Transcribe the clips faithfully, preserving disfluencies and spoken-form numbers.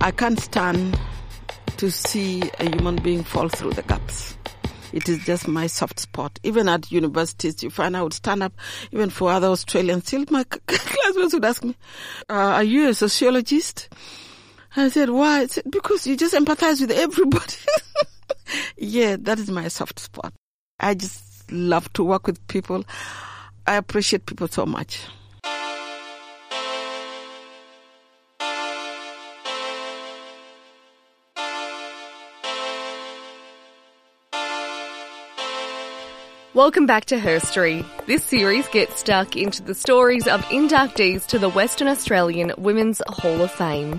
I can't stand to see a human being fall through the gaps. It is just my soft spot. Even at universities, you find I would stand up, even for other Australians. Still, my classmates would ask me, uh, are you a sociologist? I said, why? I said, because you just empathize with everybody. Yeah, that is my soft spot. I just love to work with people. I appreciate people so much. Welcome back to Her Story. This series gets stuck into the stories of inductees to the Western Australian Women's Hall of Fame.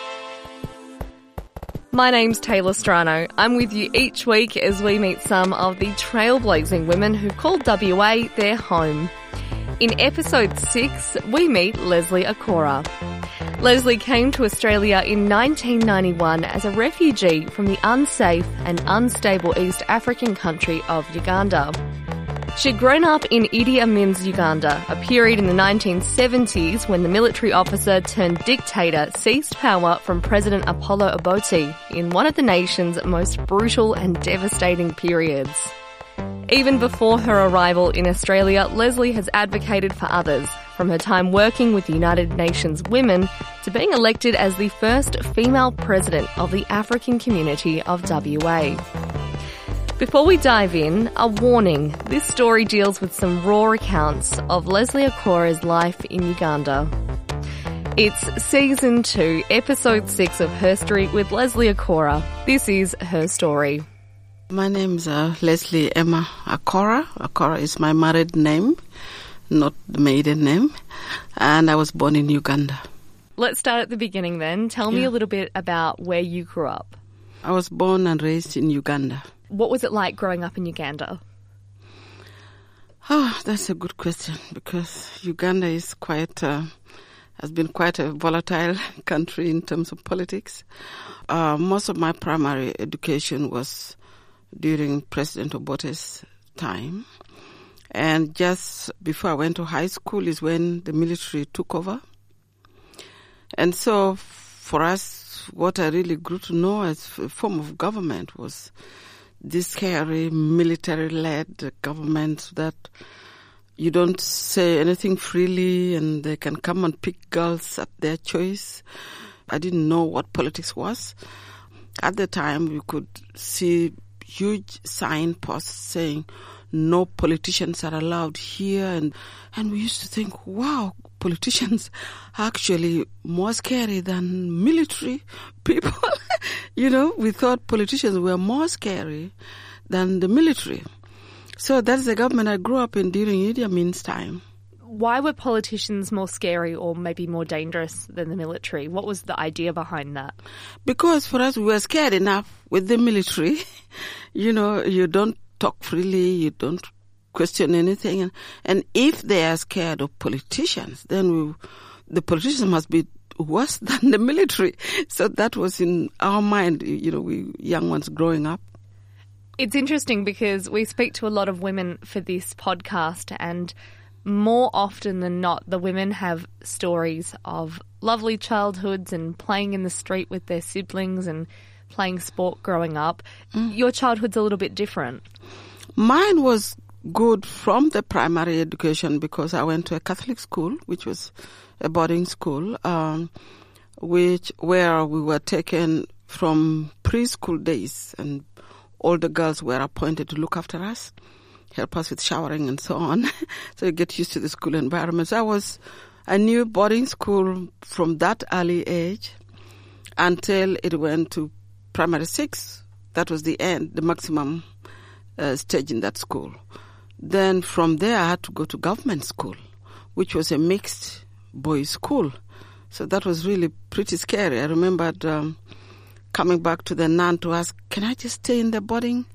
My name's Taylor Strano. I'm with you each week as we meet some of the trailblazing women who call W A their home. In episode six, we meet Leslie Akora. Leslie came to Australia in nineteen ninety-one as a refugee from the unsafe and unstable East African country of Uganda. She'd grown up in Idi Amin's Uganda, a period in the nineteen seventies when the military officer turned dictator seized power from President Apollo Obote in one of the nation's most brutal and devastating periods. Even before her arrival in Australia, Leslie has advocated for others, from her time working with the United Nations Women to being elected as the first female president of the African community of W A. Before we dive in, a warning. This story deals with some raw accounts of Leslie Akora's life in Uganda. It's Season two, Episode six of Her Story with Leslie Akora. This is Her Story. My name's uh, Leslie Emma Akora. Akora is my married name, not the maiden name. And I was born in Uganda. Let's start at the beginning then. Tell yeah. me a little bit about where you grew up. I was born and raised in Uganda. What was it like growing up in Uganda? Oh, that's a good question, because Uganda is quite, uh, has been quite a volatile country in terms of politics. Uh, most of my primary education was during President Obote's time. And just before I went to high school is when the military took over. And so for us, what I really grew to know as a form of government was this scary military-led government that you don't say anything freely and they can come and pick girls at their choice. I didn't know what politics was. At the time, we could see huge signposts saying no politicians are allowed here. And, and we used to think, wow, politicians are actually more scary than military people. You know, we thought politicians were more scary than the military. So that's the government I grew up in during Idi Amin's time. Why were politicians more scary or maybe more dangerous than the military? What was the idea behind that? Because for us, we were scared enough with the military. You know, you don't talk freely, you don't question anything. And, and if they are scared of politicians, then we, the politicians must be worse than the military. So that was in our mind, you know, we young ones growing up. It's interesting because we speak to a lot of women for this podcast, and more often than not, the women have stories of lovely childhoods and playing in the street with their siblings and playing sport growing up. Mm. Your childhood's a little bit different. Mine was good from the primary education because I went to a Catholic school, which was a boarding school, um, which where we were taken from preschool days, and all the girls were appointed to look after us, help us with showering and so on. So you get used to the school environment. So I was, I knew boarding school from that early age until it went to primary six. That was the end, the maximum uh, stage in that school. Then from there I had to go to government school, which was a mixed boys' school. So that was really pretty scary. I remembered um, coming back to the nun to ask, can I just stay in the boarding,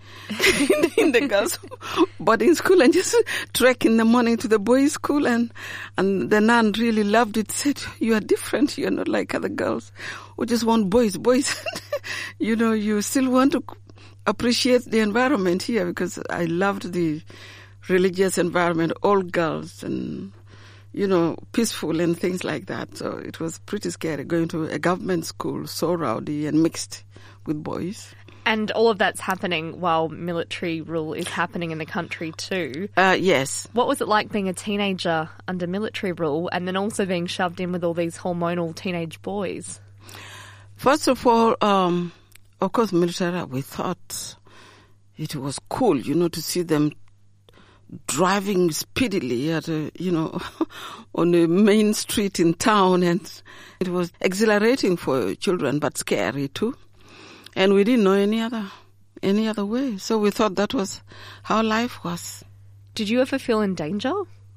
in the girls' boarding school and just trek in the morning to the boys' school? And, and the nun really loved it, said, you are different. You are not like other girls who just want boys, boys. You know, you still want to appreciate the environment here, because I loved the religious environment, all girls, and you know, peaceful and things like that. So it was pretty scary going to a government school, so rowdy and mixed with boys. And all of that's happening while military rule is happening in the country too. Uh, yes. What was it like being a teenager under military rule and then also being shoved in with all these hormonal teenage boys? First of all, um, of course, military, we thought it was cool, you know, to see them driving speedily at a, you know, on a main street in town, and it was exhilarating for children, but scary too. And we didn't know any other, any other way. So we thought that was how life was. Did you ever feel in danger?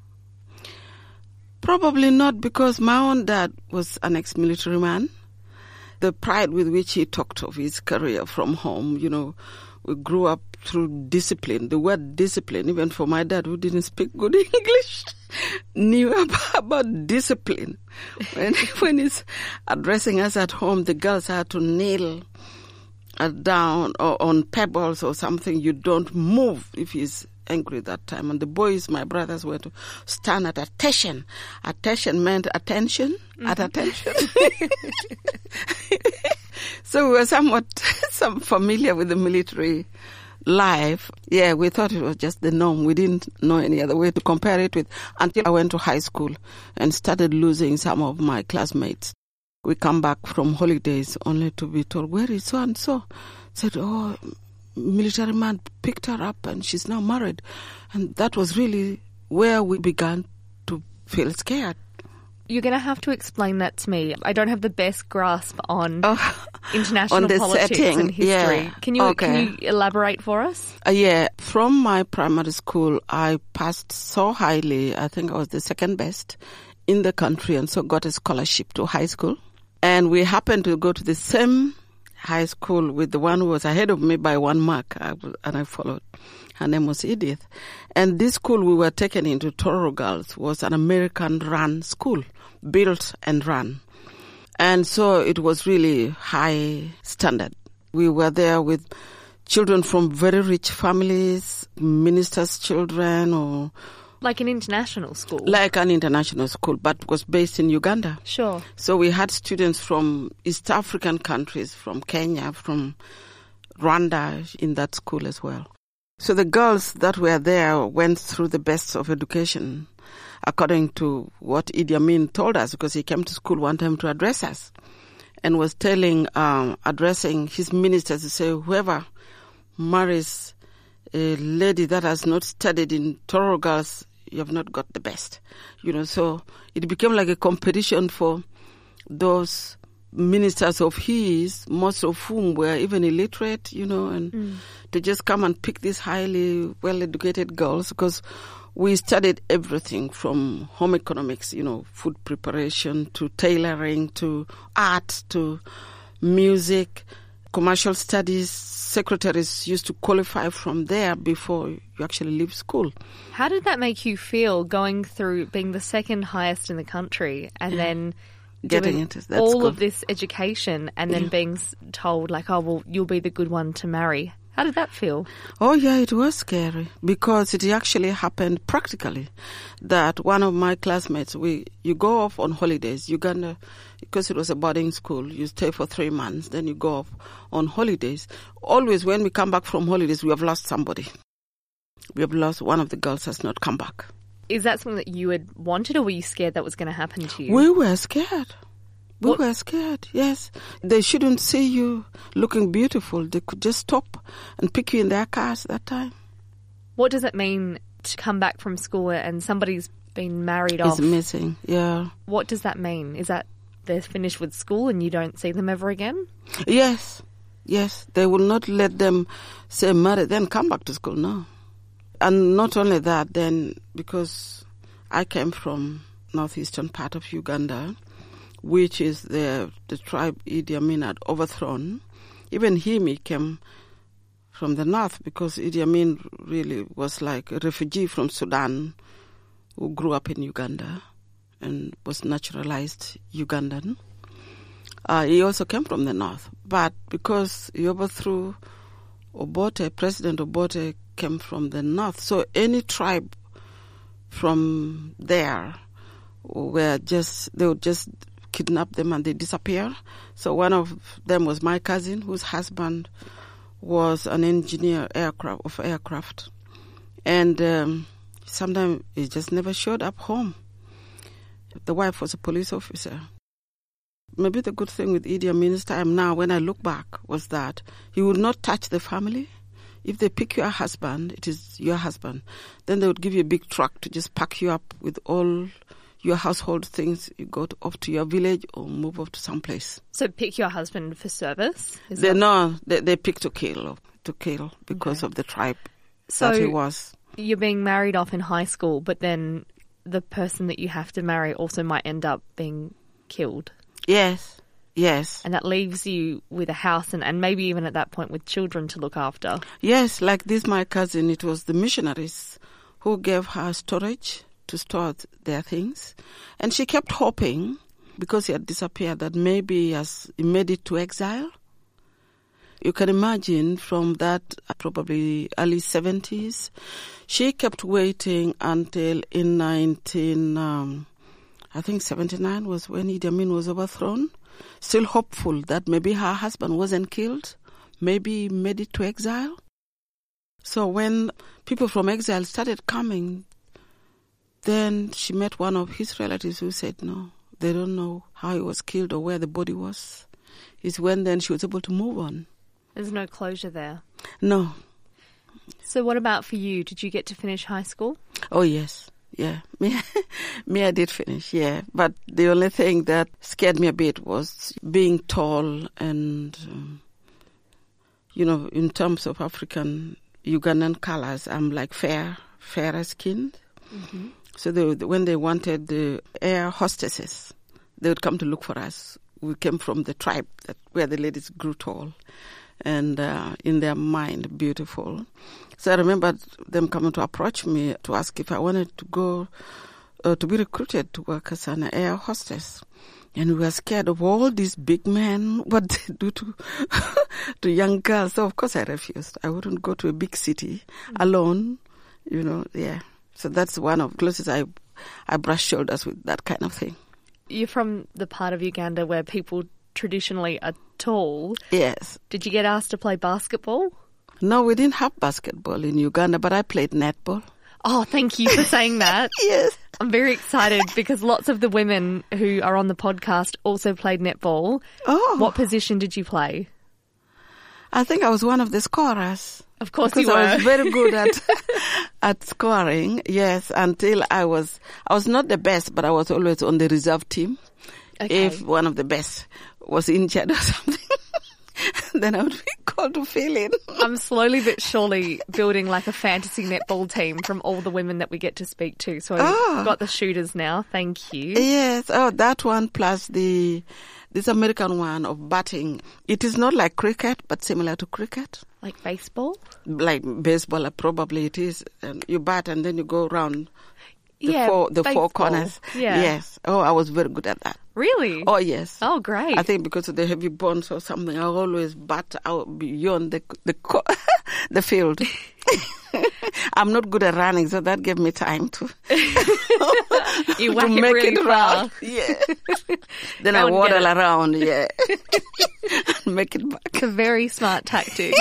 Probably not, because my own dad was an ex-military man. The pride with which he talked of his career from home, you know, we grew up through discipline. The word discipline, even for my dad, who didn't speak good English, knew about, about discipline. When, when he's addressing us at home, the girls had to kneel uh, down or on pebbles or something. You don't move if he's angry that time. And the boys, my brothers, were to stand at attention. Attention meant attention, mm-hmm. at attention. So we were somewhat some familiar with the military life. Yeah, we thought it was just the norm. We didn't know any other way to compare it with until I went to high school and started losing some of my classmates. We come back from holidays only to be told, where is so-and-so? Said, oh, military man picked her up and she's now married. And that was really where we began to feel scared. You're going to have to explain that to me. I don't have the best grasp on oh, international on the politics setting. and history. Yeah. Can you okay. can you elaborate for us? Uh, yeah. From my primary school, I passed so highly. I think I was the second best in the country, and so got a scholarship to high school. And we happened to go to the same high school with the one who was ahead of me by one mark, I, and I followed. Her name was Edith. And this school we were taken into, Tororo Girls, was an American-run school, built and run. And so it was really high standard. We were there with children from very rich families, ministers' children, or... Like an international school? Like an international school, but was based in Uganda. Sure. So we had students from East African countries, from Kenya, from Rwanda in that school as well. So the girls that were there went through the best of education, according to what Idi Amin told us, because he came to school one time to address us and was telling, um, addressing his ministers to say, whoever marries a lady that has not studied in Tororo Girls, you have not got the best. You know, so it became like a competition for those ministers of his, most of whom were even illiterate, you know, and mm. to just come and pick these highly well-educated girls, because we studied everything from home economics, you know, food preparation, to tailoring, to art, to music, commercial studies. Secretaries used to qualify from there before you actually leave school. How did that make you feel, going through being the second highest in the country and yeah. then getting into that all school. of this education and then yeah. being told, like, oh, well, you'll be the good one to marry? How did that feel? Oh, yeah, it was scary, because it actually happened practically. That one of my classmates, we you go off on holidays, Uganda, because it was a boarding school, you stay for three months, then you go off on holidays. Always when we come back from holidays, we have lost somebody. We have lost, one of the girls has not come back. Is that something that you had wanted, or were you scared that was going to happen to you? We were scared. We what? were scared, yes. They shouldn't see you looking beautiful. They could just stop and pick you in their cars that time. What does it mean to come back from school and somebody's been married off? It's missing, yeah. What does that mean? Is that they're finished with school and you don't see them ever again? Yes, yes. They will not let them say marry, then come back to school, no. And not only that, then, because I came from northeastern part of Uganda, which is the the tribe Idi Amin had overthrown. Even him, he came from the north, because Idi Amin really was like a refugee from Sudan who grew up in Uganda and was naturalized Ugandan. Uh, he also came from the north. But because he overthrew Obote, President Obote came from the north. So any tribe from there were just, they would just kidnap them and they disappear. So one of them was my cousin, whose husband was an engineer aircraft of aircraft. And um, sometimes he just never showed up home. The wife was a police officer. Maybe the good thing with Idi Amin's time now, when I look back, was that he would not touch the family. If they pick your husband, it is your husband. Then they would give you a big truck to just pack you up with all your household things. You go to, off to your village or move off to someplace. So pick your husband for service? Is they that... No, they, they pick to kill, to kill because okay. of the tribe so that he was. You're being married off in high school, but then the person that you have to marry also might end up being killed. Yes, yes. And that leaves you with a house and, and maybe even at that point with children to look after. Yes, like this, my cousin, it was the missionaries who gave her storage to store their things. And she kept hoping, because he had disappeared, that maybe he has he made it to exile. You can imagine from that probably early seventies, she kept waiting until in nineteen, um, I think seventy-nine was when Idi Amin was overthrown, still hopeful that maybe her husband wasn't killed, maybe he made it to exile. So when people from exile started coming, then she met one of his relatives who said, no, they don't know how he was killed or where the body was. It's when then she was able to move on. There's no closure there? No. So what about for you? Did you get to finish high school? Oh, yes. Yeah. Me, me I did finish, yeah. But the only thing that scared me a bit was being tall and, um, you know, in terms of African, Ugandan colors, I'm like fair, fairer skinned. Mm-hmm. So they would, when they wanted the air hostesses, they would come to look for us. We came from the tribe that where the ladies grew tall and uh, in their mind beautiful. So I remember them coming to approach me to ask if I wanted to go uh, to be recruited to work as an air hostess. And we were scared of all these big men, what they do to to young girls. So of course I refused. I wouldn't go to a big city alone, you know, yeah. So that's one of the closest I, I brush shoulders with that kind of thing. You're from the part of Uganda where people traditionally are tall. Yes. Did you get asked to play basketball? No, we didn't have basketball in Uganda, but I played netball. Oh, thank you for saying that. Yes. I'm very excited because lots of the women who are on the podcast also played netball. Oh. What position did you play? I think I was one of the scorers. Of course because you were. I was very good at at scoring, yes, until I was, I was not the best, but I was always on the reserve team. Okay. If one of the best was injured or something, then I would be called to fill in. I'm slowly but surely building like a fantasy netball team from all the women that we get to speak to. So oh. I've got the shooters now. Thank you. Yes. Oh, that one plus the this American one of batting. It is not like cricket, but similar to cricket. Like baseball? Like baseball, probably it is. Um, you bat and then you go around the yeah, four the baseball. four corners. Yeah. Yes. Oh, I was very good at that. Really? Oh, yes. Oh, great. I think because of the heavy bones or something, I always bat out beyond the the the field. I'm not good at running, so that gave me time to, you whack to it make really it far. round. Yeah. Then I waddle around, yeah. and make it back. It's a very smart tactic.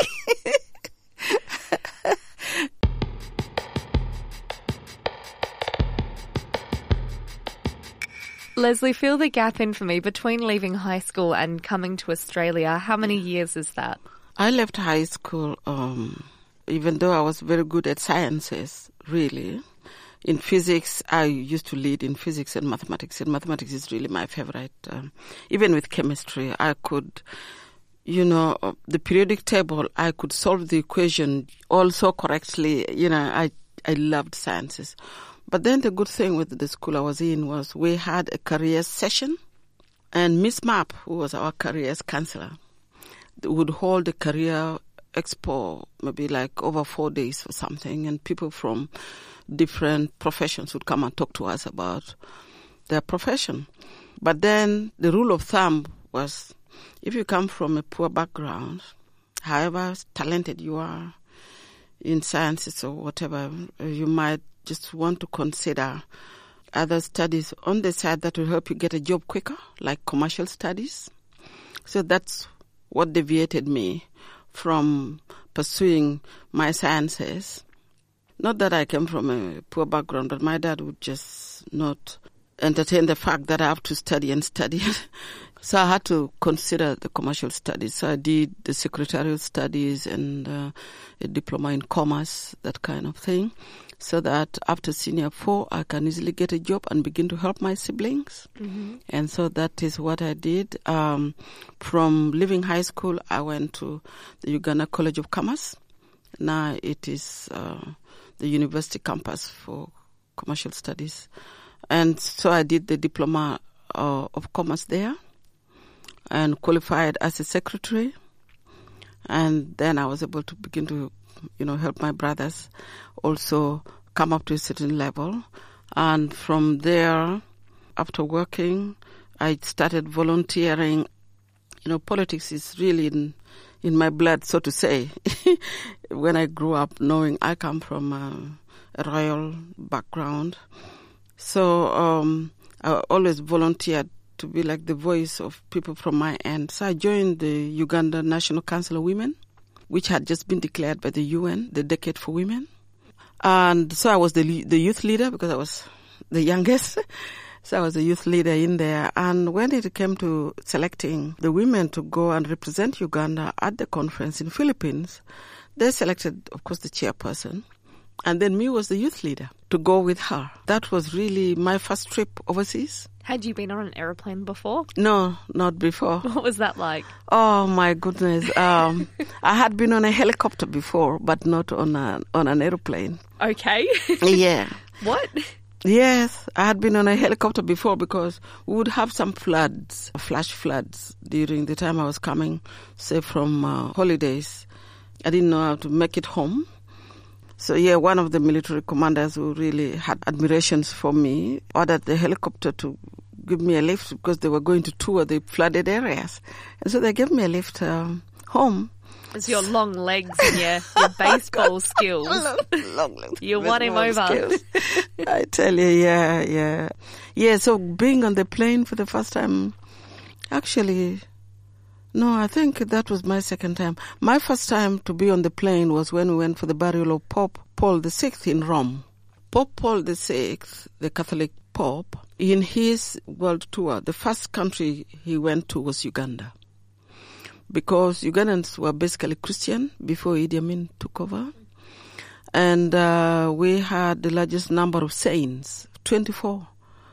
Leslie, fill the gap in for me between leaving high school and coming to Australia. How many years is that? I left high school, um, even though I was very good at sciences, really. In physics, I used to lead in physics and mathematics, and mathematics is really my favorite. Um, even with chemistry, I could, you know, the periodic table, I could solve the equation also correctly. You know, I, I loved sciences. But then the good thing with the school I was in was we had a careers session, and Miss Mapp, who was our careers counselor, would hold a career expo, maybe like over four days or something, and people from different professions would come and talk to us about their profession. But then the rule of thumb was if you come from a poor background, however talented you are in sciences or whatever, you might just want to consider other studies on the side that will help you get a job quicker, like commercial studies. So that's what deviated me from pursuing my sciences. Not that I came from a poor background, but my dad would just not entertain the fact that I have to study and study. So I had to consider the commercial studies. So I did the secretarial studies and uh, a diploma in commerce, that kind of thing, so that after senior four, I can easily get a job and begin to help my siblings. Mm-hmm. And so that is what I did. Um, from leaving high school, I went to the Uganda College of Commerce. Now it is uh, the university campus for commercial studies. And so I did the diploma uh, of commerce there and qualified as a secretary. And then I was able to begin to, you know, help my brothers also come up to a certain level. And from there, after working, I started volunteering. You know, politics is really in, in my blood, so to say. When I grew up, knowing I come from a, a royal background. So um, I always volunteered to be like the voice of people from my end. So I joined the Uganda National Council of Women, which had just been declared by the U N, the Decade for Women. And so I was the the youth leader because I was the youngest. So I was a youth leader in there. And when it came to selecting the women to go and represent Uganda at the conference in the Philippines, they selected, of course, the chairperson. And then me was the youth leader to go with her. That was really my first trip overseas. Had you been on an aeroplane before? No, not before. What was that like? Oh, my goodness. Um, I had been on a helicopter before, but not on, a, on an aeroplane. Okay. Yeah. What? Yes, I had been on a helicopter before because we would have some floods, flash floods during the time I was coming, say, from uh, holidays. I didn't know how to make it home. So, yeah, one of the military commanders who really had admirations for me ordered the helicopter to give me a lift because they were going to tour the flooded areas. And so they gave me a lift um, home. It's your long legs and your, your baseball skills. long, long legs. You won him over. Skills. I tell you, yeah, yeah. Yeah, so being on the plane for the first time, actually... No, I think that was my second time. My first time to be on the plane was when we went for the burial of Pope Paul the Sixth in Rome. Pope Paul the Sixth, the Catholic Pope, in his world tour, the first country he went to was Uganda. Because Ugandans were basically Christian before Idi Amin took over. And uh, we had the largest number of saints, twenty-four.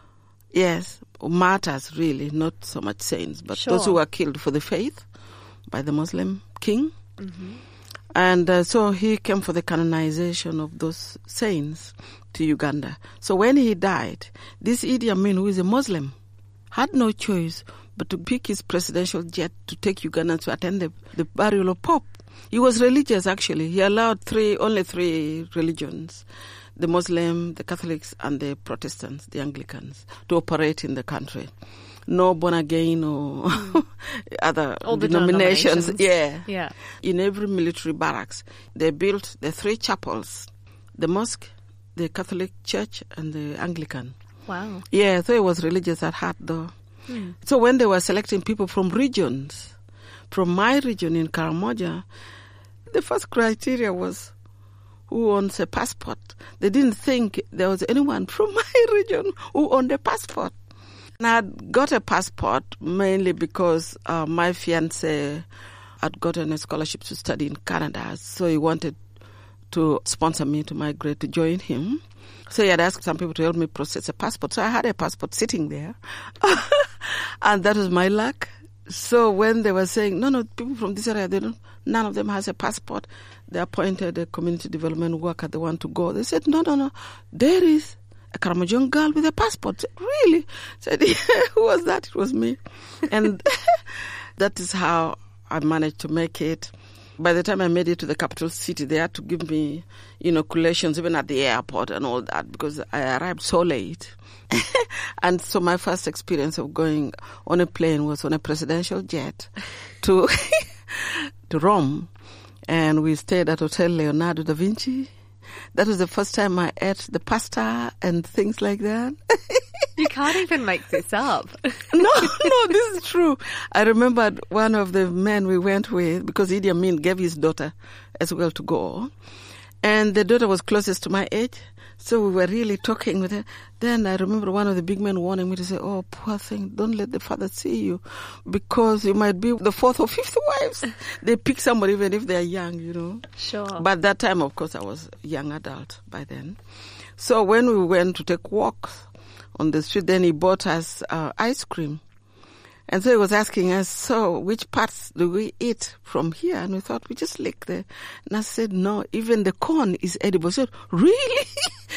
Yes, martyrs really, not so much saints, but sure. Those who were killed for the faith by the Muslim king. Mm-hmm. And uh, so he came for the canonization of those saints to Uganda. So when he died, this Idi Amin, who is a Muslim, had no choice but to pick his presidential jet to take Uganda to attend the, the burial of Pope. He was religious, actually. He allowed three, only three religions. The Muslim, the Catholics, and the Protestants, the Anglicans, to operate in the country. No born again or mm. other All the denominations. denominations. Yeah. Yeah. In every military barracks, they built the three chapels, the mosque, the Catholic Church, and the Anglican. Wow. Yeah, so it was religious at heart, though. Mm. So when they were selecting people from regions, from my region in Karamoja, the first criteria was who owns a passport. They didn't think there was anyone from my region who owned a passport. And I had got a passport mainly because uh, my fiancé had gotten a scholarship to study in Canada, so he wanted to sponsor me to migrate to join him. So he had asked some people to help me process a passport. So I had a passport sitting there. And that was my luck. So when they were saying, no, no, people from this area, they don't, none of them has a passport. They appointed a community development worker, they want to go. They said, no, no, no, there is a Karamojong girl with a passport. I said, really? I said, yeah, who was that? It was me. And that is how I managed to make it. By the time I made it to the capital city, they had to give me inoculations even at the airport and all that because I arrived so late. And so my first experience of going on a plane was on a presidential jet to to Rome. And we stayed at Hotel Leonardo da Vinci. That was the first time I ate the pasta and things like that. You can't even make this up. No, no, this is true. I remembered one of the men we went with, because Idi Amin gave his daughter as well to go. And the daughter was closest to my age. So we were really talking with her. Then I remember one of the big men warning me to say, oh, poor thing, don't let the father see you, because you might be the fourth or fifth wives. They pick somebody even if they're young, you know. Sure. But that time, of course, I was a young adult by then. So when we went to take walks on the street, then he bought us uh, ice cream. And so he was asking us, so which parts do we eat from here? And we thought, we just lick there. And I said, no, even the corn is edible. So, really?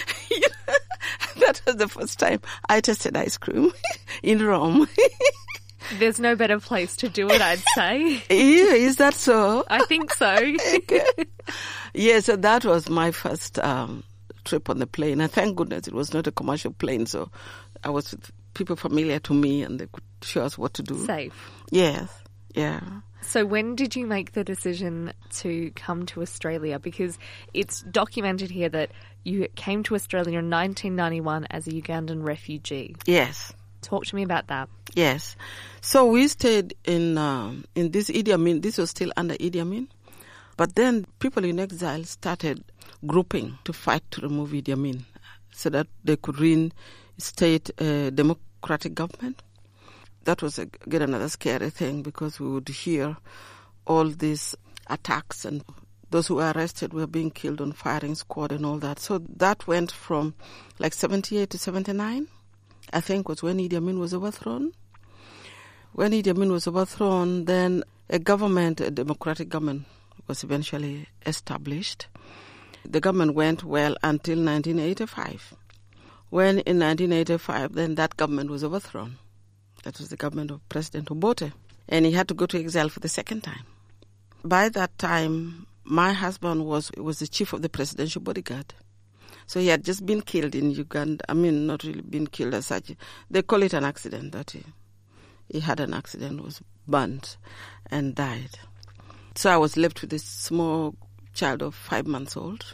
That was the first time I tasted ice cream in Rome. There's no better place to do it, I'd say. Yeah, is that so? I think so. Okay. Yeah, so that was my first um, trip on the plane. And thank goodness it was not a commercial plane, so I was with people familiar to me and they could show us what to do. Safe. Yes, yeah. So when did you make the decision to come to Australia? Because it's documented here that you came to Australia in nineteen ninety-one as a Ugandan refugee. Yes. Talk to me about that. Yes. So we stayed in um, in this Idi Amin. This was still under Idi Amin. But then people in exile started grouping to fight to remove Idi Amin so that they could reinstate a democratic government. That was, again, another scary thing, because we would hear all these attacks and those who were arrested were being killed on firing squad and all that. So that went from like seventy-eight to seventy-nine, I think, was when Idi Amin was overthrown. When Idi Amin was overthrown, then a government, a democratic government, was eventually established. The government went well until nineteen eighty-five. When in nineteen eighty-five, then that government was overthrown. That was the government of President Obote. And he had to go to exile for the second time. By that time, my husband was was the chief of the presidential bodyguard. So he had just been killed in Uganda. I mean, not really been killed as such. They call it an accident, that he, he had an accident, was burnt and died. So I was left with this small child of five months old.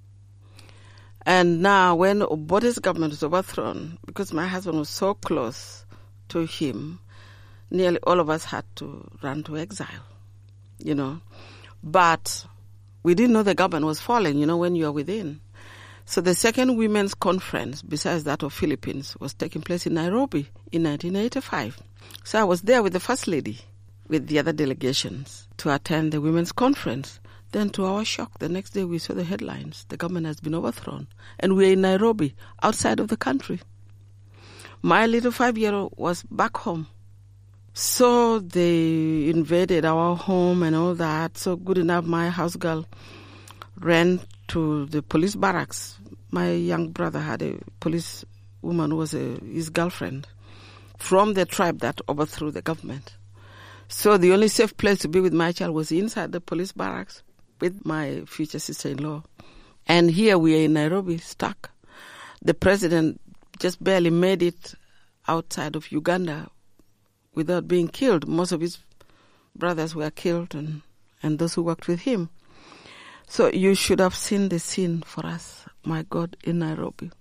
And now when Obote's government was overthrown, because my husband was so close to him, nearly all of us had to run to exile, you know. But we didn't know the government was falling, you know, when you are within. So the second women's conference, besides that of Philippines, was taking place in Nairobi in nineteen eighty-five. So I was there with the First Lady, with the other delegations, to attend the women's conference. Then to our shock, the next day we saw the headlines, the government has been overthrown. And we are in Nairobi, outside of the country. My little five-year-old was back home. So they invaded our home and all that. So good enough, my house girl ran to the police barracks. My young brother had a police woman who was a, his girlfriend from the tribe that overthrew the government. So the only safe place to be with my child was inside the police barracks with my future sister-in-law. And here we are in Nairobi, stuck. The president just barely made it outside of Uganda without being killed. Most of his brothers were killed, and, and those who worked with him. So you should have seen the scene for us, my God, in Nairobi.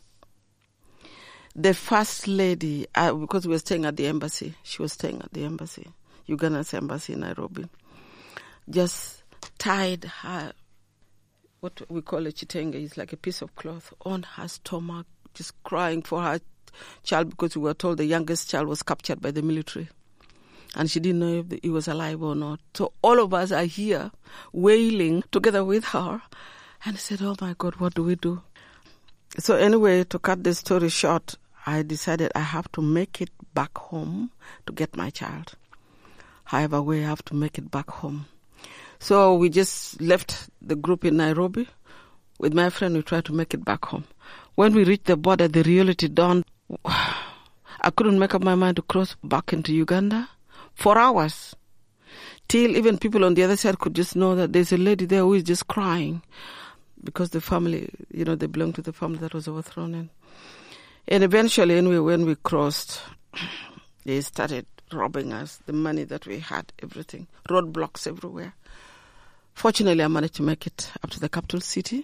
The First Lady, uh, because we were staying at the embassy, she was staying at the embassy, Uganda's embassy in Nairobi, just tied her, what we call a chitenge, it's like a piece of cloth, on her stomach, just crying for her child, because we were told the youngest child was captured by the military and she didn't know if he was alive or not. So all of us are here wailing together with her, and I said, oh my God, what do we do? So anyway, to cut the story short, I decided I have to make it back home to get my child. However way, I have to make it back home. So we just left the group in Nairobi. With my friend, we tried to make it back home. When we reached the border, the reality dawned. I couldn't make up my mind to cross back into Uganda for hours, till even people on the other side could just know that there's a lady there who is just crying because the family, you know, they belong to the family that was overthrown. And, and eventually, anyway, when we crossed, they started robbing us, the money that we had, everything, roadblocks everywhere. Fortunately, I managed to make it up to the capital city.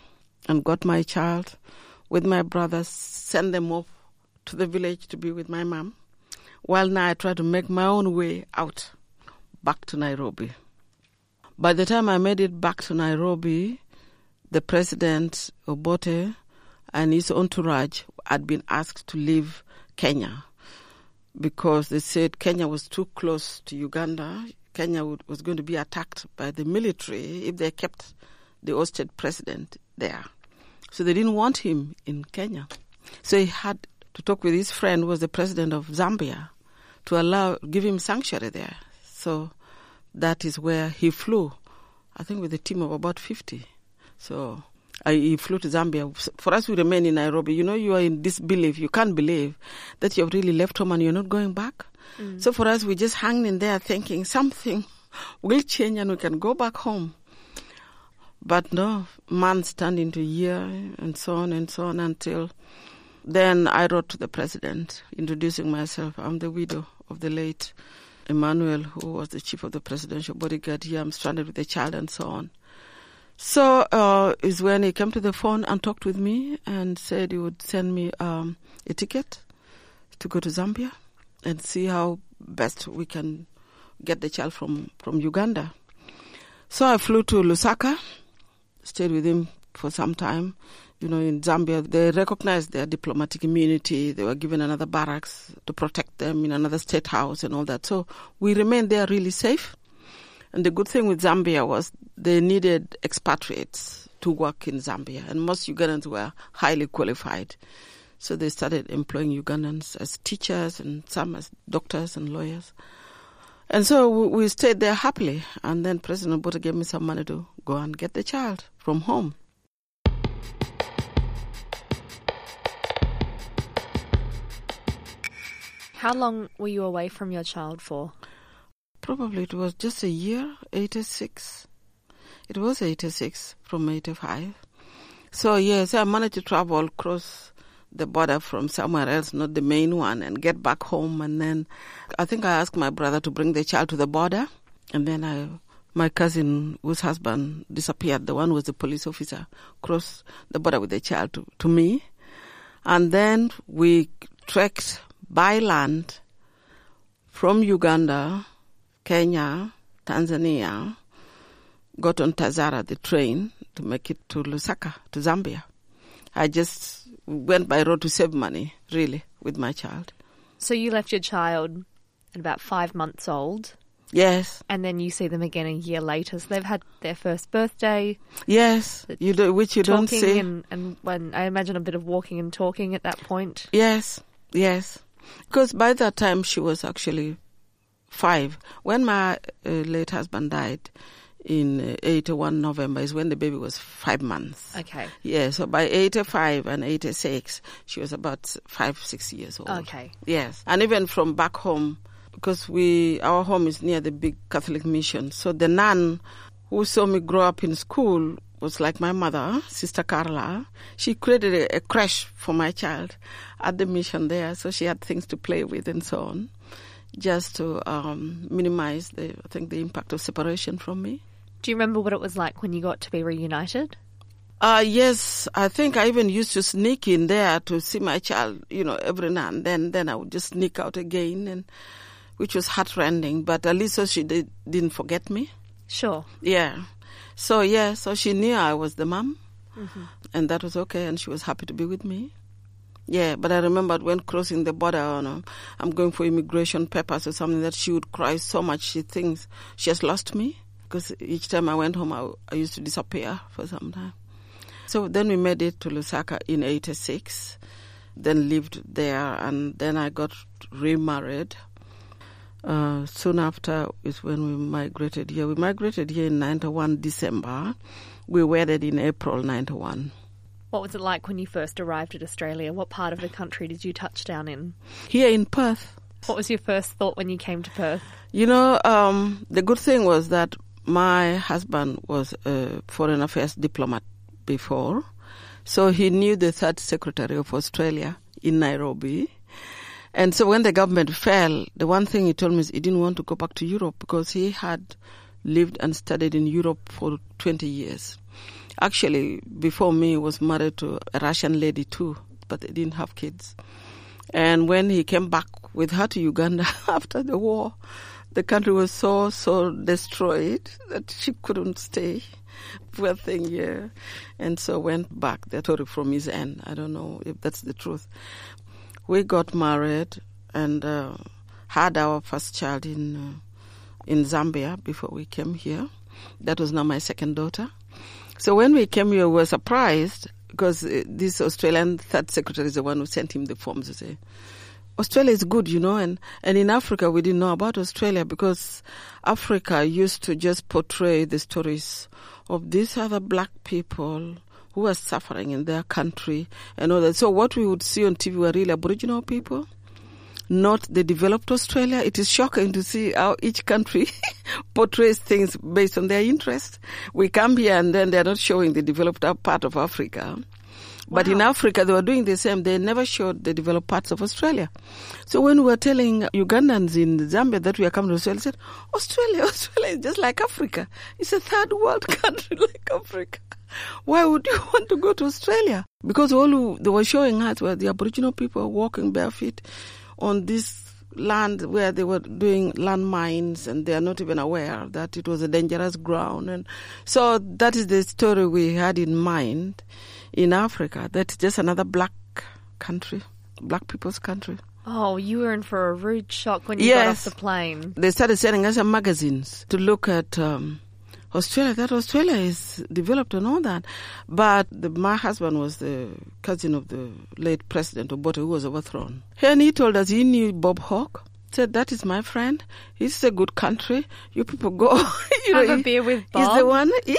and got my child with my brothers, sent them off to the village to be with my mom, while now I try to make my own way out back to Nairobi. By the time I made it back to Nairobi, the president, Obote, and his entourage had been asked to leave Kenya because they said Kenya was too close to Uganda. Kenya would, was going to be attacked by the military if they kept the ousted president there. So they didn't want him in Kenya. So he had to talk with his friend, who was the president of Zambia, to allow, give him sanctuary there. So that is where he flew, I think with a team of about fifty. So uh, he flew to Zambia. For us, we remain in Nairobi. You know, you are in disbelief. You can't believe that you have really left home and you're not going back. Mm. So for us, we just hang in there thinking something will change and we can go back home. But no, months turned into a year and so on and so on until then I wrote to the president introducing myself. I'm the widow of the late Emmanuel, who was the chief of the presidential bodyguard here. I'm stranded with a child and so on. So uh, is when he came to the phone and talked with me and said he would send me um, a ticket to go to Zambia and see how best we can get the child from, from Uganda. So I flew to Lusaka, stayed with him for some time. You know, in Zambia, they recognized their diplomatic immunity. They were given another barracks to protect them in another state house and all that. So we remained there really safe. And the good thing with Zambia was they needed expatriates to work in Zambia. And most Ugandans were highly qualified. So they started employing Ugandans as teachers and some as doctors and lawyers. And so we stayed there happily. And then President Obote gave me some money to go and get the child from home. How long were you away from your child for? Probably it was just a year, eighty-six. It was eighty-six from eighty-five. So yes, I managed to travel across the border from somewhere else, not the main one, and get back home. And then I think I asked my brother to bring the child to the border. And then I, my cousin, whose husband disappeared, the one who was the police officer, crossed the border with the child to, to me. And then we trekked by land from Uganda, Kenya, Tanzania, got on Tazara, the train, to make it to Lusaka, to Zambia. I just went by road to save money, really, with my child. So you left your child at about five months old? Yes. And then you see them again a year later. So they've had their first birthday. Yes, you do, which you don't see. And, and when I imagine a bit of walking and talking at that point. Yes, yes. Because by that time she was actually five. When my uh, late husband died in uh, eighty-one November is when the baby was five months. Okay. Yeah, so by eighty-five and eighty-six, she was about five, six years old. Okay. Yes. And even from back home, because we our home is near the big Catholic mission. So the nun who saw me grow up in school was like my mother, Sister Carla. She created a, a creche for my child at the mission there, so she had things to play with and so on, just to um, minimize the, I think, the impact of separation from me. Do you remember what it was like when you got to be reunited? Uh, yes, I think I even used to sneak in there to see my child, you know, every now and then. Then I would just sneak out again, and which was heartrending, but at least so she did, didn't forget me. Sure. Yeah. So, yeah, so she knew I was the mom, mm-hmm. and that was okay, and she was happy to be with me. Yeah, but I remembered when crossing the border, you know, I'm going for immigration papers or something, that she would cry so much she thinks she has lost me, because each time I went home, I, I used to disappear for some time. So then we made it to Lusaka in eighty-six, then lived there, and then I got remarried. Uh, soon after is when we migrated here. We migrated here in ninety-one December. We wedded in April ninety-one. What was it like when you first arrived at Australia? What part of the country did you touch down in? Here in Perth. What was your first thought when you came to Perth? You know, um, the good thing was that my husband was a foreign affairs diplomat before, so he knew the third secretary of Australia in Nairobi. And so when the government fell, the one thing he told me is he didn't want to go back to Europe because he had lived and studied in Europe for twenty years. Actually, before me, he was married to a Russian lady too, but they didn't have kids. And when he came back with her to Uganda after the war, the country was so, so destroyed that she couldn't stay. Poor thing, yeah. And so went back. They told it from his end. I don't know if that's the truth. We got married and uh, had our first child in uh, in Zambia before we came here. That was now my second daughter. So when we came here, we were surprised because uh, this Australian third secretary is the one who sent him the forms to say, Australia is good, you know, and, and in Africa we didn't know about Australia because Africa used to just portray the stories of these other black people who are suffering in their country and all that. So what we would see on T V were really Aboriginal people, not the developed Australia. It is shocking to see how each country portrays things based on their interest. We come here and then they're not showing the developed part of Africa. But wow. In Africa, they were doing the same. They never showed the developed parts of Australia. So when we were telling Ugandans in Zambia that we are coming to Australia, they said, Australia, Australia is just like Africa. It's a third world country like Africa. Why would you want to go to Australia? Because all who they were showing us were the Aboriginal people walking barefoot on this land where they were doing land mines and they are not even aware that it was a dangerous ground. And so that is the story we had in mind in Africa. That's just another black country, black people's country. Oh, you were in for a rude shock when you yes. got off the plane. They started sending us some magazines to look at um, Australia, that Australia is developed and all that. But the, my husband was the cousin of the late President Obote, who was overthrown. And he told us he knew Bob Hawke. Said, that is my friend. It's a good country. You people go. you Have know, a he, beer with Bob. He's the one. He,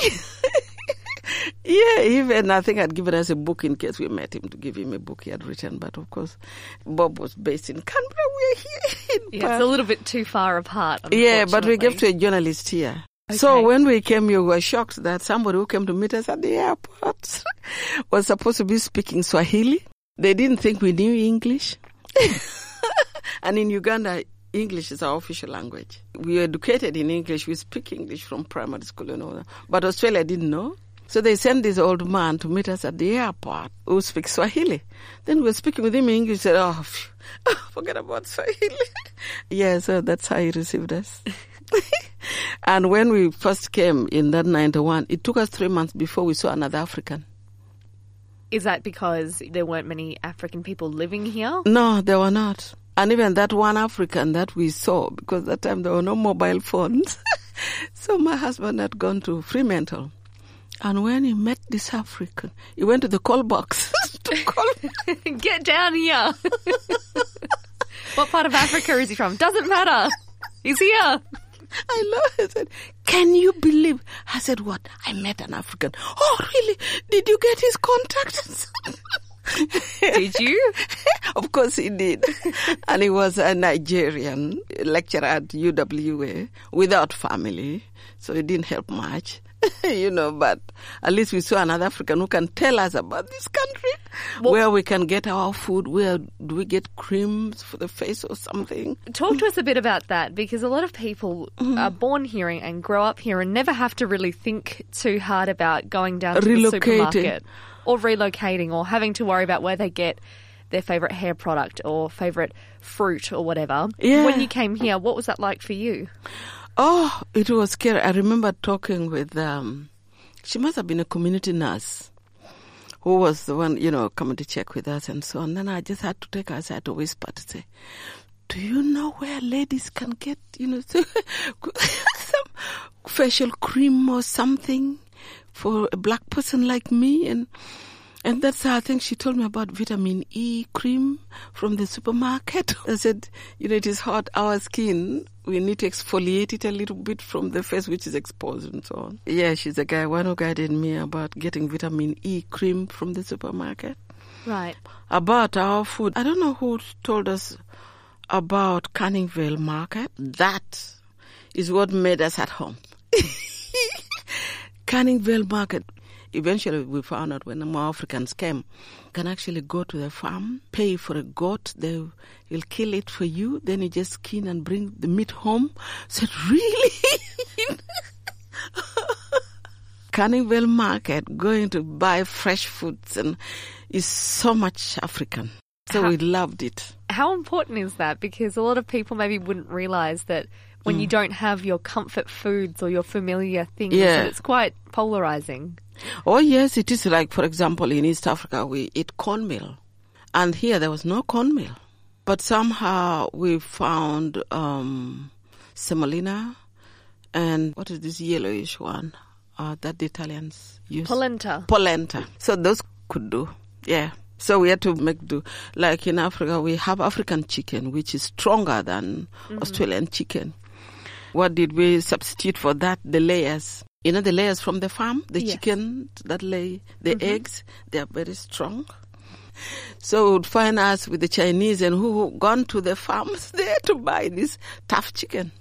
yeah, even I think I'd given us a book in case we met him to give him a book he had written. But of course, Bob was based in Canberra. We're here in Yeah, it's a little bit too far apart. Yeah, but we gave to a journalist here. Okay. So when we came here, we were shocked that somebody who came to meet us at the airport was supposed to be speaking Swahili. They didn't think we knew English. And in Uganda, English is our official language. We were educated in English. We speak English from primary school and all that. But Australia didn't know. So they sent this old man to meet us at the airport who speaks Swahili. Then we were speaking with him in English. He said, oh, phew, forget about Swahili. Yeah, so that's how he received us. And when we first came in that ninety-one, it took us three months before we saw another African. Is that because there weren't many African people living here? No, there were not. And even that one African that we saw, because that time there were no mobile phones. So my husband had gone to Fremantle. And when he met this African, he went to the call box to call Get down here. What part of Africa is he from? Doesn't matter. He's here. I love it. I said, can you believe? I said, what? I met an African. Oh, really? Did you get his contact? Did you? Of course he did. And he was a Nigerian lecturer at U W A without family. So it didn't help much. You know, but at least we saw another African who can tell us about this country, well, where we can get our food, where do we get creams for the face or something. Talk to us a bit about that, because a lot of people mm. are born here and grow up here and never have to really think too hard about going down to the supermarket or relocating or having to worry about where they get their favourite hair product or favourite fruit or whatever. Yeah. When you came here, what was that like for you? Oh, it was scary. I remember talking with, um, she must have been a community nurse who was the one, you know, coming to check with us and so on. Then I just had to take her aside to whisper to say, do you know where ladies can get, you know, some facial cream or something for a black person like me? And And that's how I think she told me about vitamin E cream from the supermarket. I said, you know, it is hot, our skin, we need to exfoliate it a little bit from the face, which is exposed and so on. Yeah, she's the guy, one who guided me about getting vitamin E cream from the supermarket. Right. About our food, I don't know who told us about Canning Vale Market. That is what made us at home. Canning Vale Market. Eventually, we found out when more Africans came, can actually go to the farm, pay for a goat, they will kill it for you, then you just skin and bring the meat home. I said, really? Canning Vale Market, going to buy fresh foods, and it's so much African. So how, we loved it. How important is that? Because a lot of people maybe wouldn't realise that when mm. you don't have your comfort foods or your familiar things, yeah. it's quite polarising. Oh, yes, it is. Like, for example, in East Africa, we eat cornmeal. And here there was no cornmeal. But somehow we found um, semolina and what is this yellowish one uh, that the Italians use? Polenta. Polenta. So those could do, yeah. So we had to make do. Like in Africa, we have African chicken, which is stronger than mm-hmm. Australian chicken. What did we substitute for that? The layers. You know the layers from the farm? The yes. chicken that lay the mm-hmm. eggs, they are very strong. So we would find us with the Chinese and who gone to the farms there to buy this tough chicken.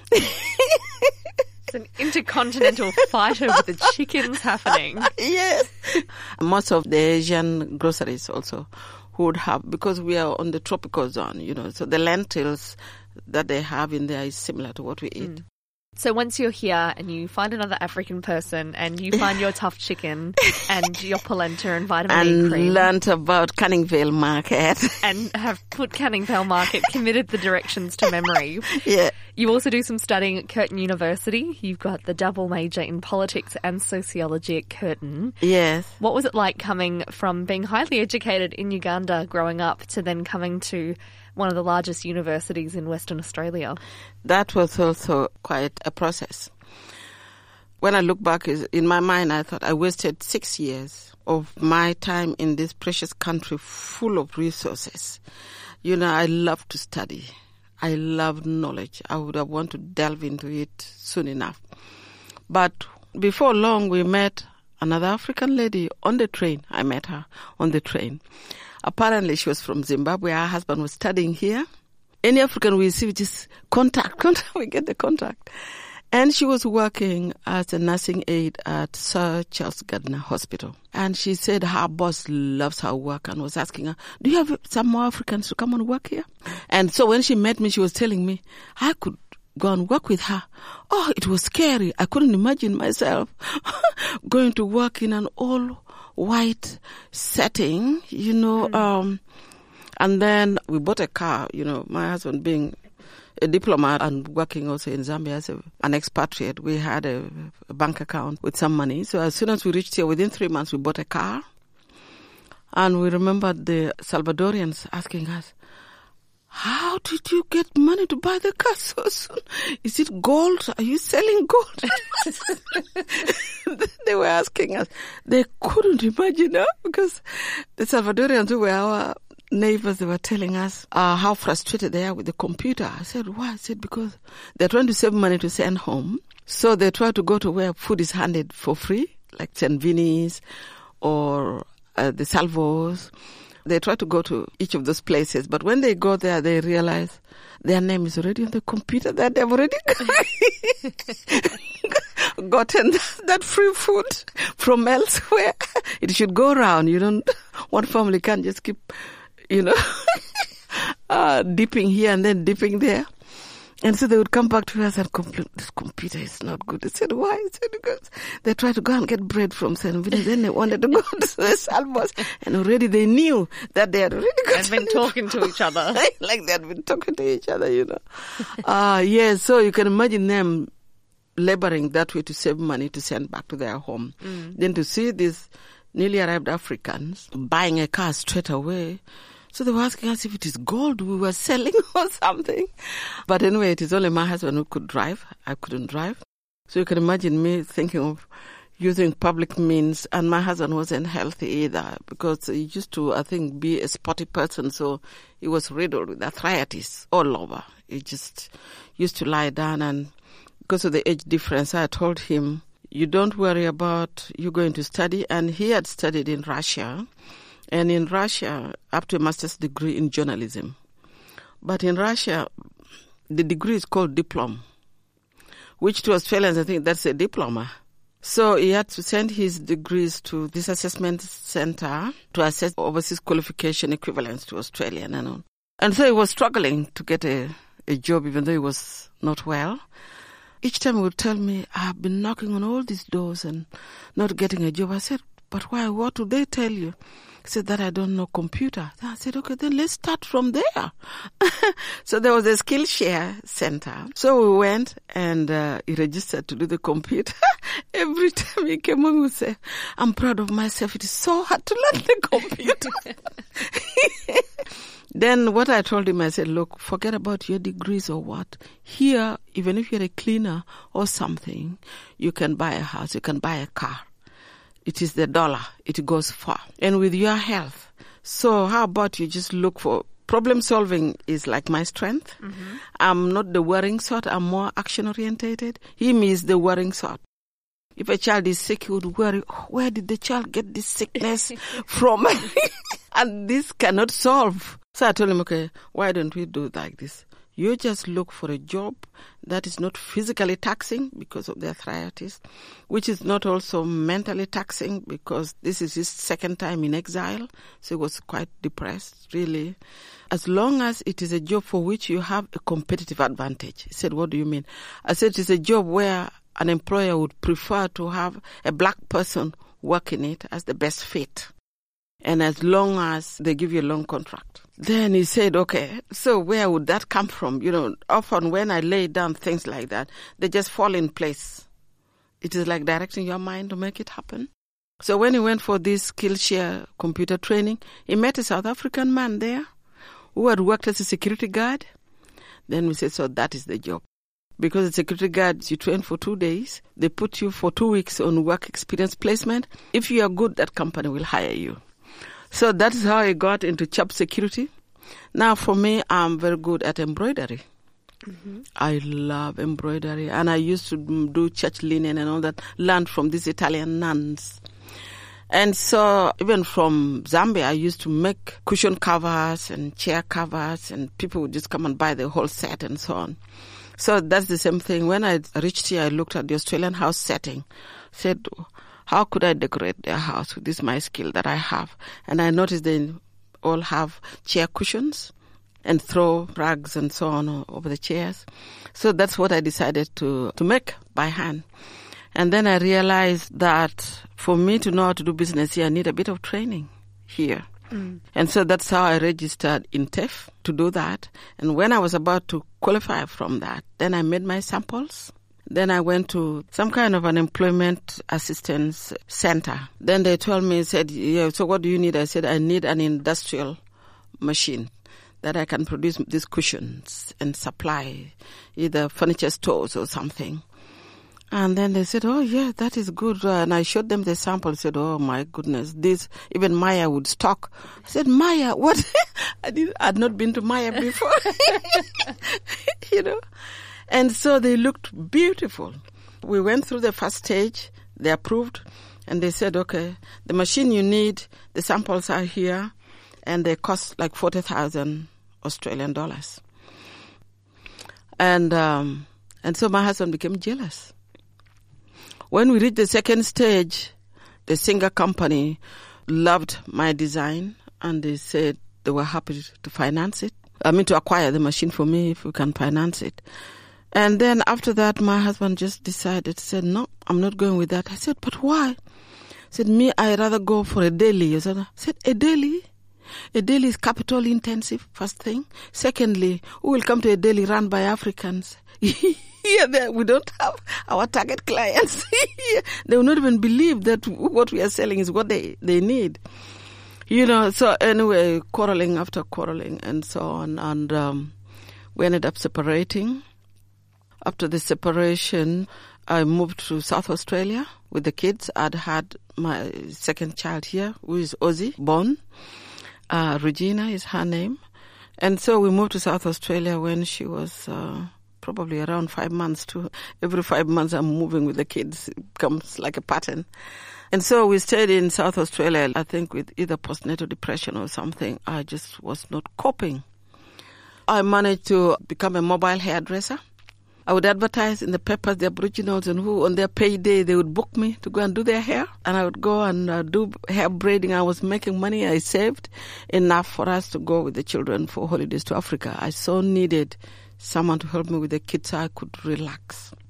It's an intercontinental fight over the chickens happening. Yes. Most of the Asian groceries also would have, because we are on the tropical zone, you know, so the lentils that they have in there is similar to what we eat. Mm. So once you're here and you find another African person and you find your tough chicken and your polenta and vitamin and E cream. And learnt about Canning Vale Market. And have put Canning Vale Market, committed the directions to memory. Yeah. You also do some studying at Curtin University. You've got the double major in politics and sociology at Curtin. Yes. What was it like coming from being highly educated in Uganda growing up to then coming to one of the largest universities in Western Australia? That was also quite a process. When I look back, in my mind, I thought I wasted six years of my time in this precious country full of resources. You know, I love to study. I love knowledge. I would have wanted to delve into it soon enough. But before long, we met another African lady on the train. I met her on the train. Apparently, she was from Zimbabwe. Her husband was studying here. Any African we see, which is contact, contact, we get the contact. And she was working as a nursing aide at Sir Charles Gardner Hospital. And she said her boss loves her work and was asking her, do you have some more Africans to come and work here? And so when she met me, she was telling me I could go and work with her. Oh, it was scary. I couldn't imagine myself going to work in an all white setting, you know, mm. um, and then we bought a car, you know, my husband being a diplomat and working also in Zambia as a, an expatriate. We had a, a bank account with some money. So as soon as we reached here, within three months, we bought a car. And we remembered the Salvadorians asking us, how did you get money to buy the car so soon? Is it gold? Are you selling gold? They were asking us. They couldn't imagine, huh? Because the Salvadorians who were our neighbors, they were telling us uh, how frustrated they are with the computer. I said, why? I said, because they're trying to save money to send home. So they try to go to where food is handed for free, like Saint Vinny's or uh, the Salvos. They try to go to each of those places, but when they go there, they realize their name is already on the computer, that they've already gotten that free food from elsewhere. It should go around. You don't, one family can't just keep, you know, uh, dipping here and then dipping there. And so they would come back to us and complain, this computer is not good. I said, why? I said, because they tried to go and get bread from Saint Vincent. Then they wanted to go to the Salvos. And already they knew that they had already got... They'd been talking to each other. Like they had been talking to each other, you know. uh, yeah, so you can imagine them laboring that way to save money to send back to their home. Mm. Then to see these newly arrived Africans buying a car straight away. So they were asking us if it is gold we were selling or something. But anyway, it is only my husband who could drive. I couldn't drive. So you can imagine me thinking of using public means, and my husband wasn't healthy either because he used to, I think, be a sporty person. So he was riddled with arthritis all over. He just used to lie down, and because of the age difference, I told him, you don't worry about you going to study. And he had studied in Russia. And in Russia, up to a master's degree in journalism. But in Russia, the degree is called diploma, which to Australians, I think that's a diploma. So he had to send his degrees to this assessment center to assess overseas qualification equivalents to Australian and all. And so he was struggling to get a, a job, even though he was not well. each time he would tell me, I've been knocking on all these doors and not getting a job. I said, but why? What would they tell you? He said that I don't know computer. Then I said, okay, then let's start from there. So there was a Skillshare center. So we went and uh, he registered to do the computer. Every time he came home, he would say, I'm proud of myself. It is so hard to learn the computer. Then what I told him, I said, look, forget about your degrees or what. Here, even if you're a cleaner or something, you can buy a house, you can buy a car. It is the dollar. It goes far. And with your health. So how about you just look for problem solving is like my strength. Mm-hmm. I'm not the worrying sort. I'm more action orientated. Him is the worrying sort. If a child is sick, he would worry, oh, where did the child get this sickness from? And this cannot solve. So I told him, okay, why don't we do like this? You just look for a job that is not physically taxing because of the arthritis, which is not also mentally taxing because this is his second time in exile. So he was quite depressed, really. As long as it is a job for which you have a competitive advantage. He said, what do you mean? I said, it's a job where an employer would prefer to have a black person work in it as the best fit. And as long as they give you a long contract. Then he said, okay, so where would that come from? You know, often when I lay down things like that, they just fall in place. It is like directing your mind to make it happen. So when he went for this Skillshare computer training, he met a South African man there who had worked as a security guard. Then we said, so that is the job. Because the security guards, you train for two days. They put you for two weeks on work experience placement. If you are good, that company will hire you. So that is how I got into job security. Now for me, I'm very good at embroidery. Mm-hmm. I love embroidery. And I used to do church linen and all that, learned from these Italian nuns. And so even from Zambia, I used to make cushion covers and chair covers, and people would just come and buy the whole set and so on. So that's the same thing. When I reached here, I looked at the Australian house setting, said, how could I decorate their house? This is my skill that I have. And I noticed they all have chair cushions and throw rugs and so on over the chairs. So that's what I decided to, to make by hand. And then I realized that for me to know how to do business here, I need a bit of training here. Mm. And so that's how I registered in T E F to do that. And when I was about to qualify from that, then I made my samples. Then I went to some kind of an employment assistance center. Then they told me, said, yeah, so what do you need? I said, I need an industrial machine that I can produce these cushions and supply either furniture stores or something. And then they said, oh, yeah, that is good. And I showed them the sample. I said, oh, my goodness, this, even Maya would stock. I said, Maya, what? I did, I'd not been to Maya before, you know. And so they looked beautiful. We went through the first stage. They approved. And they said, okay, the machine you need, the samples are here. And they cost like forty thousand Australian dollars. And, um, and so my husband became jealous. When we reached the second stage, the Singer company loved my design. And they said they were happy to finance it. I mean, to acquire the machine for me if we can finance it. And then after that, my husband just decided, said, no, I'm not going with that. I said, but why? He said, me, I'd rather go for a daily. I said, a daily? A daily is capital intensive, first thing. Secondly, we will come to a daily run by Africans. Here, there, we don't have our target clients. They will not even believe that what we are selling is what they, they need. You know, so anyway, quarreling after quarreling and so on. And um, we ended up separating. After the separation, I moved to South Australia with the kids. I'd had my second child here, who is Ozzy, born. Uh, Regina is her name. And so we moved to South Australia when she was uh, probably around five months too. Every five months I'm moving with the kids. It becomes like a pattern. And so we stayed in South Australia, I think with either postnatal depression or something. I just was not coping. I managed to become a mobile hairdresser. I would advertise in the papers, the Aboriginals, and who on their payday, they would book me to go and do their hair. And I would go and uh, do hair braiding. I was making money. I saved enough for us to go with the children for holidays to Africa. I so needed someone to help me with the kids so I could relax.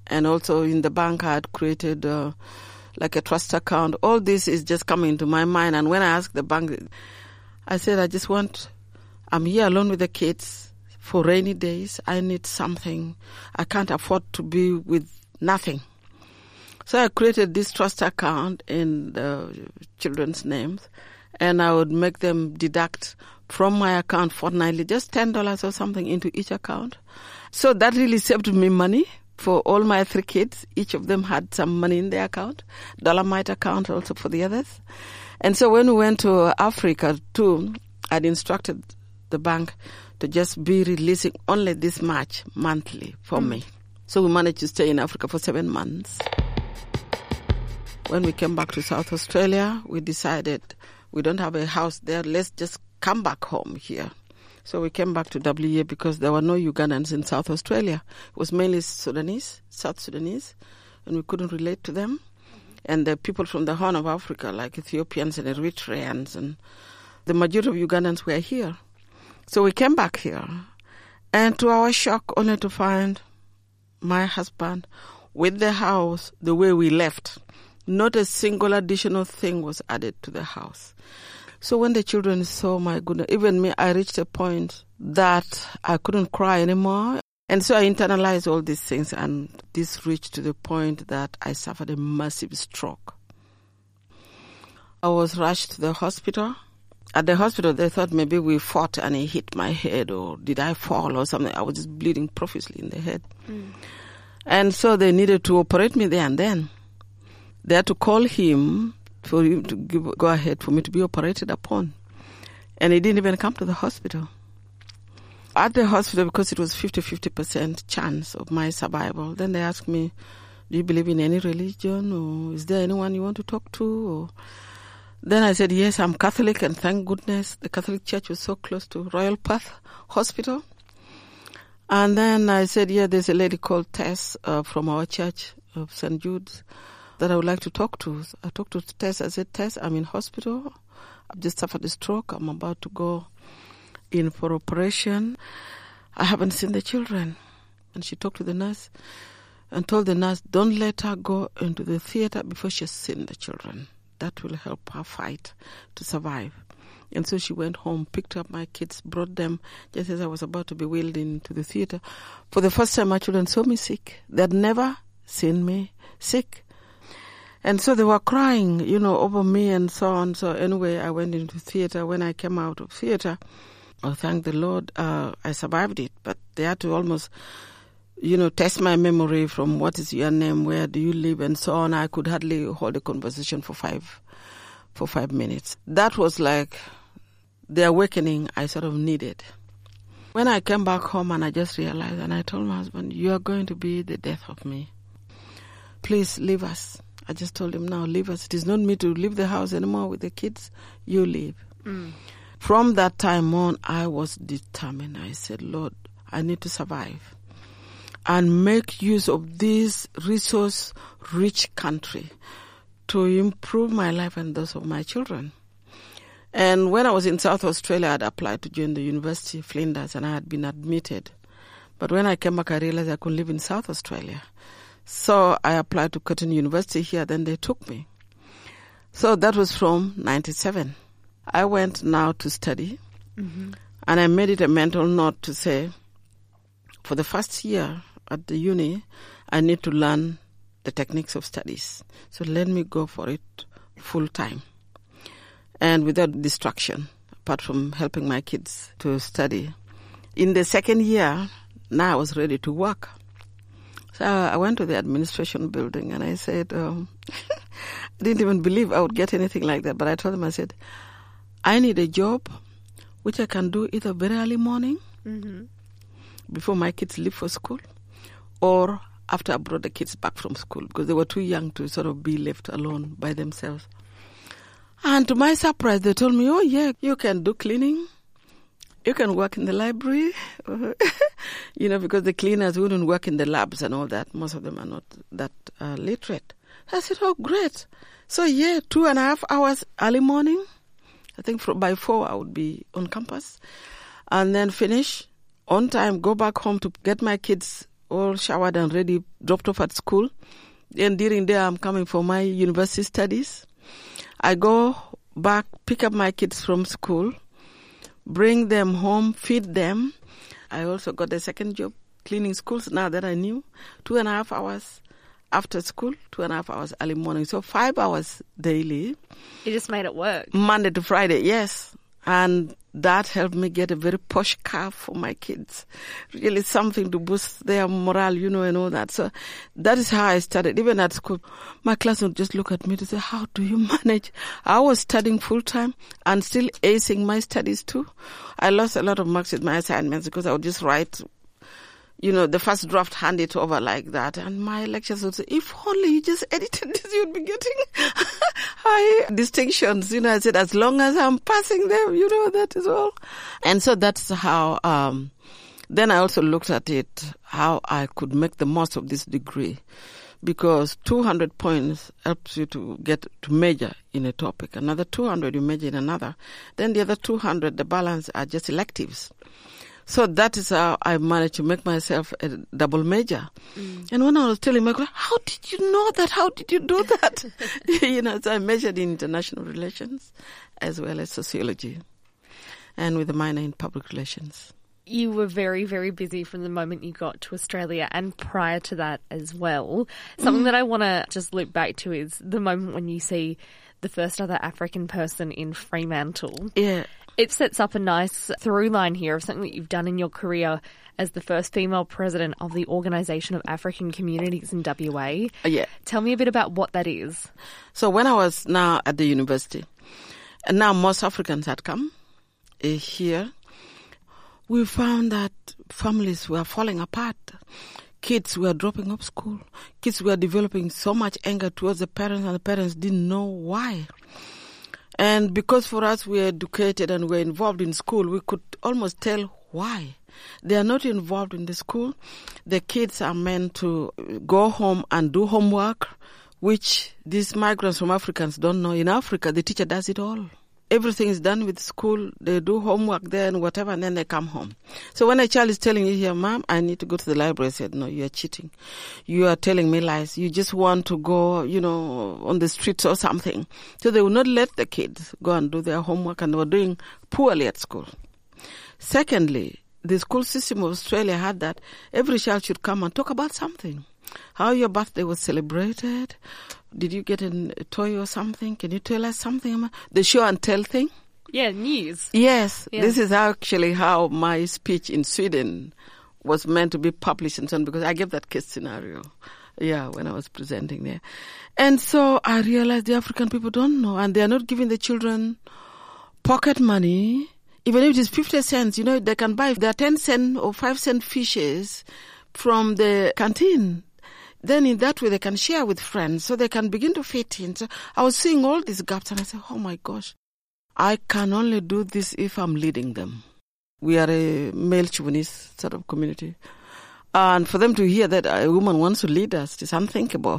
And also in the bank, I had created uh, like a trust account. All this is just coming into my mind. And when I asked the bank, I said, I just want, I'm here alone with the kids for rainy days. I need something. I can't afford to be with nothing. So I created this trust account in the children's names, and I would make them deduct from my account fortnightly, just ten dollars or something into each account. So that really saved me money for all my three kids. Each of them had some money in their account, Dolomite account also for the others. And so when we went to Africa too, I'd instructed the bank to just be releasing only this much monthly for mm. me. So we managed to stay in Africa for seven months. When we came back to South Australia, we decided we don't have a house there. Let's just come back home here. So we came back to W A because there were no Ugandans in South Australia. It was mainly Sudanese, South Sudanese, and we couldn't relate to them. And the people from the Horn of Africa, like Ethiopians and Eritreans, and the majority of Ugandans were here. So we came back here, and to our shock, only to find my husband with the house the way we left. Not a single additional thing was added to the house. So when the children saw, my goodness, even me, I reached a point that I couldn't cry anymore. And so I internalized all these things, and this reached to the point that I suffered a massive stroke. I was rushed to the hospital. At the hospital, they thought maybe we fought and he hit my head, or did I fall or something. I was just bleeding profusely in the head. Mm. And so they needed to operate me there and then. They had to call him for him to give, go ahead for me to be operated upon. And he didn't even come to the hospital. At the hospital, because it was fifty-fifty percent chance of my survival, then they asked me, do you believe in any religion, or is there anyone you want to talk to? Or then I said, yes, I'm Catholic, and thank goodness the Catholic Church was so close to Royal Perth Hospital. And then I said, yeah, there's a lady called Tess uh, from our church of Saint Jude's that I would like to talk to. I talked to Tess. I said, Tess, I'm in hospital. I've just suffered a stroke. I'm about to go in for operation. I haven't seen the children. And she talked to the nurse and told the nurse, don't let her go into the theater before she's seen the children. That will help her fight to survive. And so she went home, picked up my kids, brought them just as I was about to be wheeled into the theater. For the first time, my children saw me sick. They had never seen me sick. And so they were crying, you know, over me and so on. So anyway, I went into theater. When I came out of theater, oh, thank the Lord, uh, I survived it. But they had to almost, you know, test my memory from what is your name, where do you live, and so on. I could hardly hold a conversation for five, for five minutes. That was like the awakening I sort of needed. When I came back home and I just realized, and I told my husband, you are going to be the death of me. Please leave us. I just told him, now leave us. It is not me to leave the house anymore with the kids. You leave. Mm. From that time on, I was determined. I said, Lord, I need to survive and make use of this resource-rich country to improve my life and those of my children. And when I was in South Australia, I had applied to join the University of Flinders, and I had been admitted. But when I came back, I realized I couldn't live in South Australia. So I applied to Curtin University here, then they took me. So that was from ninety-seven. I went now to study, mm-hmm. and I made it a mental note to say, for the first year at the uni, I need to learn the techniques of studies. So let me go for it full time and without distraction, apart from helping my kids to study. In the second year, now I was ready to work. So I went to the administration building and I said, um, I didn't even believe I would get anything like that. But I told them, I said, I need a job which I can do either very early morning, mm-hmm. before my kids leave for school, or after I brought the kids back from school, because they were too young to sort of be left alone by themselves. And to my surprise, they told me, oh yeah, you can do cleaning. You can work in the library, you know, because the cleaners wouldn't work in the labs and all that. Most of them are not that uh, literate. I said, oh, great. So, yeah, two and a half hours early morning. I think for, by four I would be on campus. And then finish on time, go back home to get my kids all showered and ready, dropped off at school. Then during the day, I'm coming for my university studies. I go back, pick up my kids from school, bring them home, feed them. I also got a second job, cleaning schools now that I knew. Two and a half hours after school, two and a half hours early morning. So five hours daily. You just made it work. Monday to Friday, yes. And that helped me get a very posh car for my kids. Really something to boost their morale, you know, and all that. So that is how I started. Even at school, my class would just look at me to say, how do you manage? I was studying full time and still acing my studies too. I lost a lot of marks with my assignments because I would just write, you know, the first draft, hand it over like that. And my lecturers would say, if only you just edited this, you'd be getting high distinctions. You know, I said, as long as I'm passing them, you know, that is all. And so that's how, um, then I also looked at it, how I could make the most of this degree. Because two hundred points helps you to get to major in a topic. Another two hundred, you major in another. Then the other two hundred, the balance are just electives. So that is how I managed to make myself a double major. Mm. And when I was telling my class, how did you know that? How did you do that? You know, so I majored in international relations as well as sociology and with a minor in public relations. You were very, very busy from the moment you got to Australia and prior to that as well. Something mm. that I want to just loop back to is the moment when you see the first other African person in Fremantle. Yeah. It sets up a nice through line here of something that you've done in your career as the first female president of the Organisation of African Communities in W A. Yeah. Tell me a bit about what that is. So when I was now at the university, and now most Africans had come uh, here, we found that families were falling apart. Kids were dropping up school. Kids were developing so much anger towards the parents, and the parents didn't know why. And because for us we are educated and we're involved in school, we could almost tell why. They are not involved in the school. The kids are meant to go home and do homework, which these migrants from Africans don't know. In Africa, the teacher does it all. Everything is done with school. They do homework there and whatever, and then they come home. So when a child is telling you here, Mom, I need to go to the library, I said, no, you are cheating. You are telling me lies. You just want to go, you know, on the streets or something. So they will not let the kids go and do their homework, and they were doing poorly at school. Secondly, the school system of Australia had that every child should come and talk about something. How your birthday was celebrated. Did you get a toy or something? Can you tell us something? The show and tell thing? Yeah, news. Yes. Yeah. This is actually how my speech in Sweden was meant to be published and so on, because I gave that case scenario, yeah, when I was presenting there. And so I realized the African people don't know, and they are not giving the children pocket money. Even if it is fifty cents, you know, they can buy their ten cent or five cent fishes from the canteen. Then in that way they can share with friends so they can begin to fit in. So I was seeing all these gaps and I said, oh my gosh, I can only do this if I'm leading them. We are a male chauvinist sort of community. And for them to hear that a woman wants to lead us is unthinkable.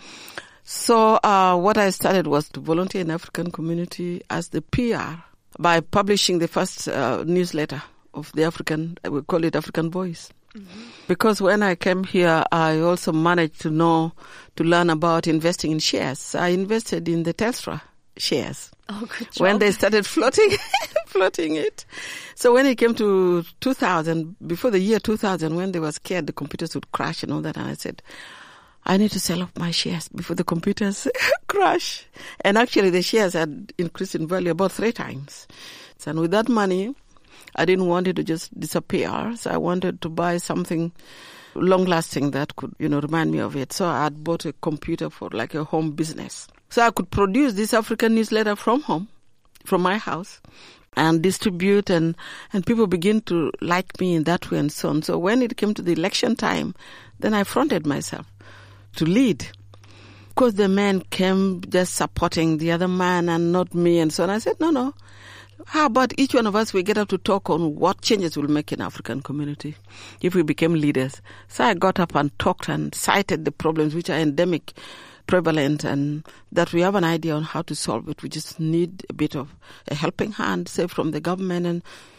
So uh, what I started was to volunteer in the African community as the P R by publishing the first uh, newsletter of the African, we call it African Voice. Mm-hmm. Because when I came here, I also managed to know, to learn about investing in shares. I invested in the Telstra shares. Oh, good job. When they started floating, floating it. So when it came to two thousand, before the year two thousand, when they were scared the computers would crash and all that, and I said, I need to sell off my shares before the computers crash. And actually the shares had increased in value about three times. So, and with that money, I didn't want it to just disappear. So I wanted to buy something long-lasting that could, you know, remind me of it. So I had bought a computer for like a home business. So I could produce this African newsletter from home, from my house, and distribute, and, and people begin to like me in that way and so on. So when it came to the election time, then I fronted myself to lead. Because the men came just supporting the other man and not me and so on. I said, no, no. How about each one of us, we get up to talk on what changes we'll make in African community if we became leaders. So I got up and talked and cited the problems which are endemic, prevalent, and that we have an idea on how to solve it. We just need a bit of a helping hand, say from the government, and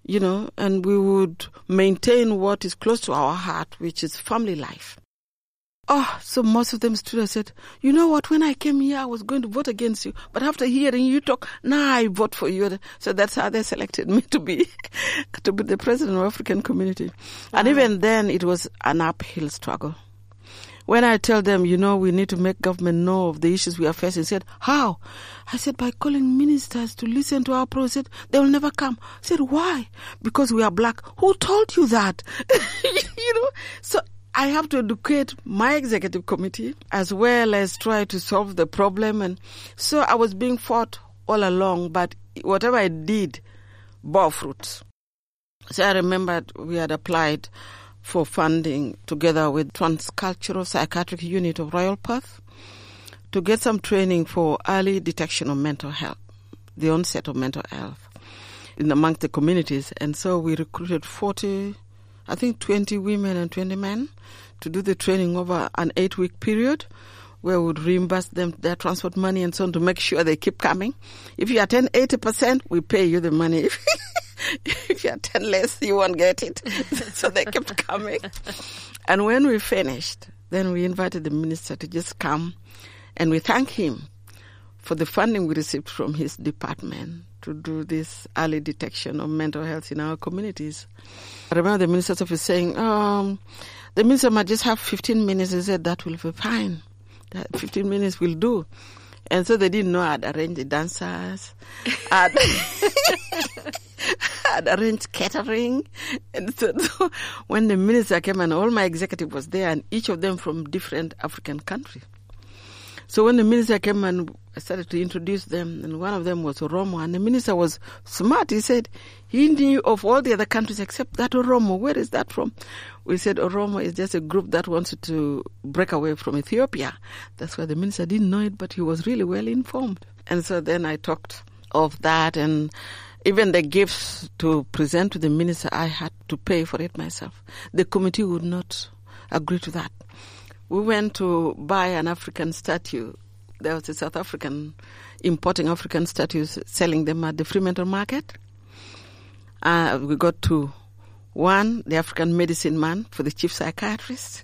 you know, and we would maintain what is close to our heart, which is family life. Oh, so most of them stood and said, you know what, when I came here, I was going to vote against you. But after hearing you talk, now I vote for you. So that's how they selected me to be to be the president of the African community. Wow. And even then, it was an uphill struggle. When I tell them, you know, we need to make government know of the issues we are facing, they said, how? I said, by calling ministers to listen to our process. They will never come. I said, why? Because we are black. Who told you that? You know, so I have to educate my executive committee as well as try to solve the problem. And so I was being fought all along, but whatever I did bore fruits. So I remembered we had applied for funding together with Transcultural Psychiatric Unit of Royal Perth to get some training for early detection of mental health, the onset of mental health in amongst the communities. And so we recruited forty, I think twenty women and twenty men to do the training over an eight-week period where we would reimburse them their transport money and so on to make sure they keep coming. If you attend eighty percent, we pay you the money. If you attend less, you won't get it. So they kept coming. And when we finished, then we invited the minister to just come and we thank him for the funding we received from his department to do this early detection of mental health in our communities. I remember the minister's office saying, um, the minister might just have fifteen minutes. He said, that will be fine. That fifteen minutes will do. And so they didn't know I'd arranged the dancers. I'd, I'd arranged catering. And so, so when the minister came and all my executive was there and each of them from different African countries. So when the minister came and I started to introduce them, and one of them was Oromo, and the minister was smart. He said he knew of all the other countries except that Oromo. Where is that from? We said Oromo is just a group that wanted to break away from Ethiopia. That's why the minister didn't know it, but he was really well informed. And so then I talked of that, and even the gifts to present to the minister, I had to pay for it myself. The committee would not agree to that. We went to buy an African statue. There was a South African importing African statues, selling them at the Fremantle Market. Uh, we got two. One, the African medicine man for the chief psychiatrist.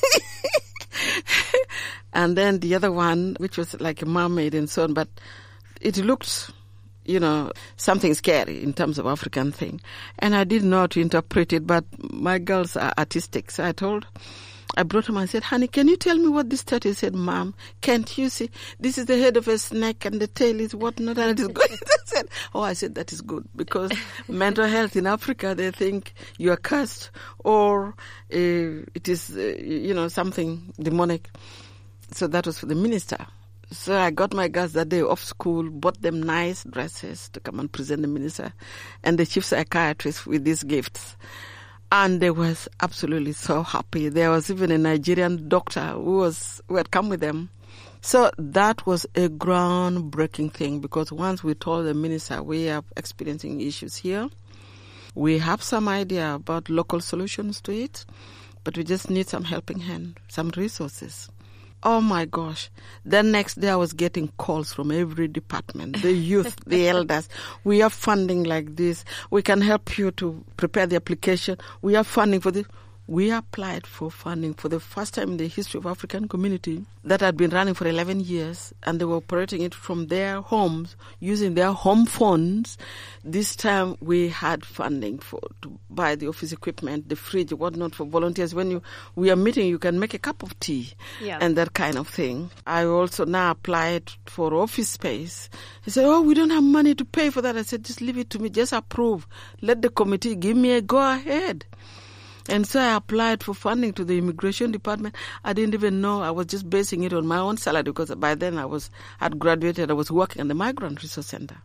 And then the other one, which was like a mermaid and so on. But it looked, you know, something scary in terms of African thing. And I didn't know how to interpret it, but my girls are artistic. So I told I brought him and said, honey, can you tell me what this statue is? He said, Mom, can't you see? This is the head of a snake and the tail is whatnot and it is good. I said, oh, I said, that is good because mental health in Africa, they think you are cursed or uh, it is, uh, you know, something demonic. So that was for the minister. So I got my girls that day off school, bought them nice dresses to come and present the minister and the chief psychiatrist with these gifts. And they was absolutely so happy. There was even a Nigerian doctor who was who had come with them. So that was a groundbreaking thing because once we told the minister we are experiencing issues here, we have some idea about local solutions to it, but we just need some helping hand, some resources. Oh my gosh. Then next day I was getting calls from every department, the youth, the elders. We have funding like this. We can help you to prepare the application. We have funding for this. We applied for funding for the first time in the history of African community that had been running for eleven years, and they were operating it from their homes using their home phones. This time we had funding for to buy the office equipment, the fridge, whatnot for volunteers. When you we are meeting, you can make a cup of tea yeah. and that kind of thing. I also now applied for office space. He said, oh, we don't have money to pay for that. I said, just leave it to me. Just approve. Let the committee give me a go ahead. And so I applied for funding to the immigration department. I didn't even know. I was just basing it on my own salary because by then I was had graduated. I was working at the Migrant Resource Center.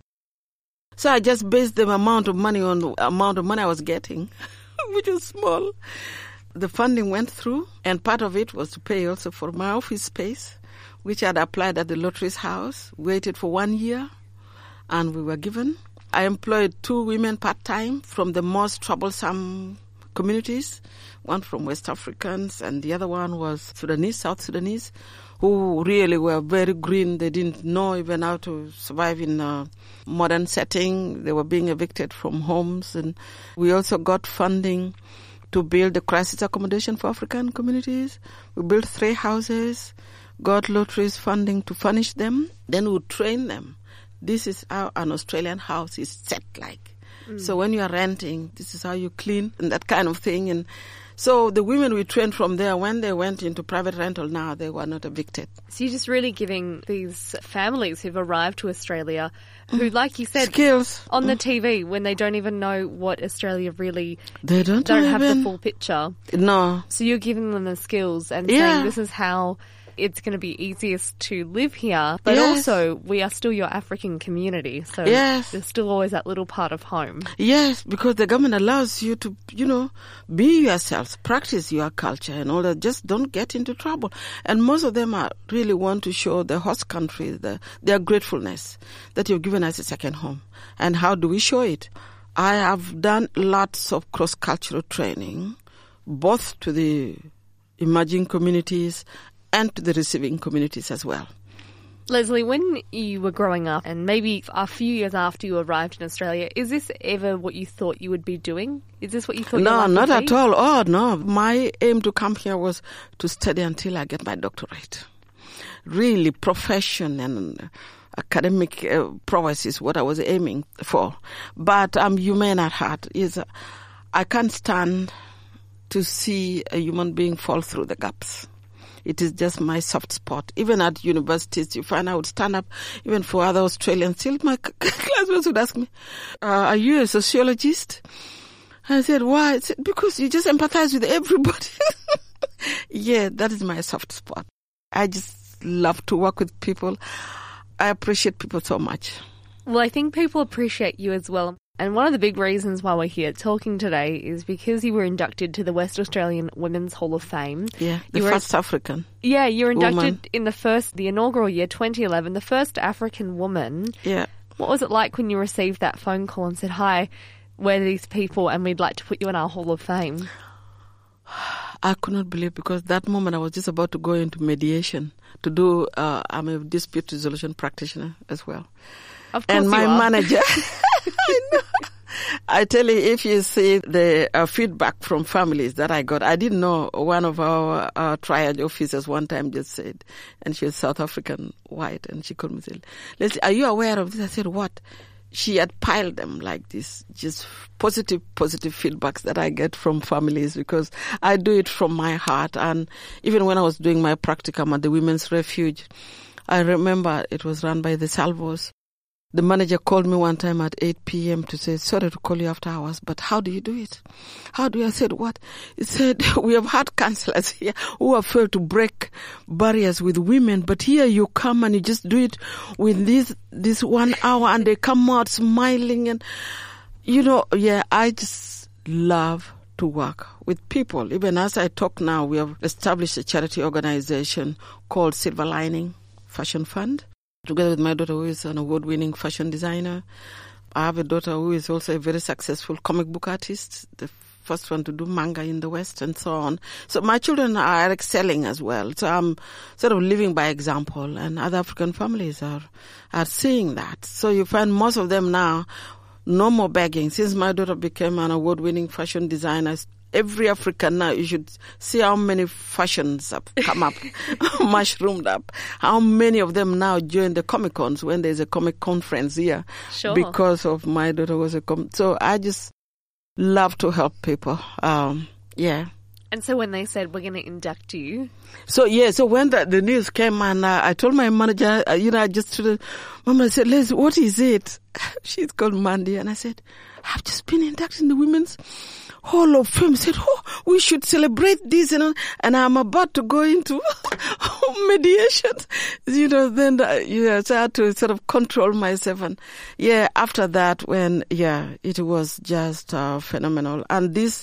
So I just based the amount of money on the amount of money I was getting, which was small. The funding went through, and part of it was to pay also for my office space, which I had applied at the Lottery's house, waited for one year, and we were given. I employed two women part-time from the most troublesome communities, one from West Africans and the other one was Sudanese, South Sudanese, who really were very green. They didn't know even how to survive in a modern setting. They were being evicted from homes. And we also got funding to build a crisis accommodation for African communities. We built three houses, got lotteries funding to furnish them. Then we train them. This is how an Australian house is set like. Mm. So when you are renting, this is how you clean and that kind of thing. And so the women we trained from there, when they went into private rental now, they were not evicted. So you're just really giving these families who've arrived to Australia, who, like you said, skills on the T V, when they don't even know what Australia really, they don't, don't have even, the full picture. No. So you're giving them the skills and yeah. saying this is how it's going to be easiest to live here, but yes. also we are still your African community, so yes. there's still always that little part of home. Yes, because the government allows you to, you know, be yourselves, practice your culture and all that. Just don't get into trouble. And most of them are really want to show the host country the, their gratefulness that you've given us a second home. And how do we show it? I have done lots of cross-cultural training, both to the emerging communities and to the receiving communities as well. Leslie, when you were growing up and maybe a few years after you arrived in Australia, is this ever what you thought you would be doing? Is this what you thought? No, your life not would at be? all. Oh, no. My aim to come here was to study until I get my doctorate. Really, profession and academic uh, prowess is what I was aiming for. But I'm human at heart. Is uh, I can't stand to see a human being fall through the gaps. It is just my soft spot. Even at universities, you find I would stand up, even for other Australians. Still, my classmates would ask me, uh, are you a sociologist? I said, why? I said, because you just empathize with everybody. Yeah, that is my soft spot. I just love to work with people. I appreciate people so much. Well, I think people appreciate you as well. And one of the big reasons why we're here talking today is because you were inducted to the West Australian Women's Hall of Fame. Yeah, the you were, first African. Yeah, you were inducted woman. in the first, the inaugural year, twenty eleven, the first African woman. Yeah. What was it like when you received that phone call and said, hi, we're these people and we'd like to put you in our Hall of Fame? I could not believe, because that moment I was just about to go into mediation to do, uh, I'm a dispute resolution practitioner as well. Of course and my you are. manager, I know. I tell you, if you see the uh, feedback from families that I got, I didn't know. One of our uh, triage officers one time just said, and she was South African white, and she called me and said, Leslie, are you aware of this? I said, what? She had piled them like this, just positive, positive feedbacks that I get from families, because I do it from my heart. And even when I was doing my practicum at the Women's Refuge, I remember it was run by the Salvos. The manager called me one time at eight p.m. to say, sorry to call you after hours, but how do you do it? How do you? I said, what? He said, we have had counselors here who have failed to break barriers with women, but here you come and you just do it with this, this one hour, and they come out smiling. And, you know, yeah, I just love to work with people. Even as I talk now, we have established a charity organization called Silver Lining Fashion Fund, together with my daughter, who is an award-winning fashion designer. I have a daughter who is also a very successful comic book artist, the first one to do manga in the West, and so on. So my children are excelling as well. So I'm sort of living by example, and other African families are are seeing that. So you find most of them now, no more begging. Since my daughter became an award-winning fashion designer, every African now, you should see how many fashions have come up, mushroomed up. How many of them now join the Comic Cons when there's a comic conference here. Sure. Because of my daughter was a com. So I just love to help people. Um, yeah. And so when they said, we're going to induct you. So, yeah, so when the, the news came, and uh, I told my manager, uh, you know, I just, uh, Mama said, Liz, what is it? She's called Mandy. And I said, I've just been inducted in the Women's Hall of Fame. Said, oh, we should celebrate this, you know, and I'm about to go into mediations, you know, then, uh, yeah, so I had to sort of control myself. And yeah, after that, when, yeah, it was just uh, phenomenal. And this,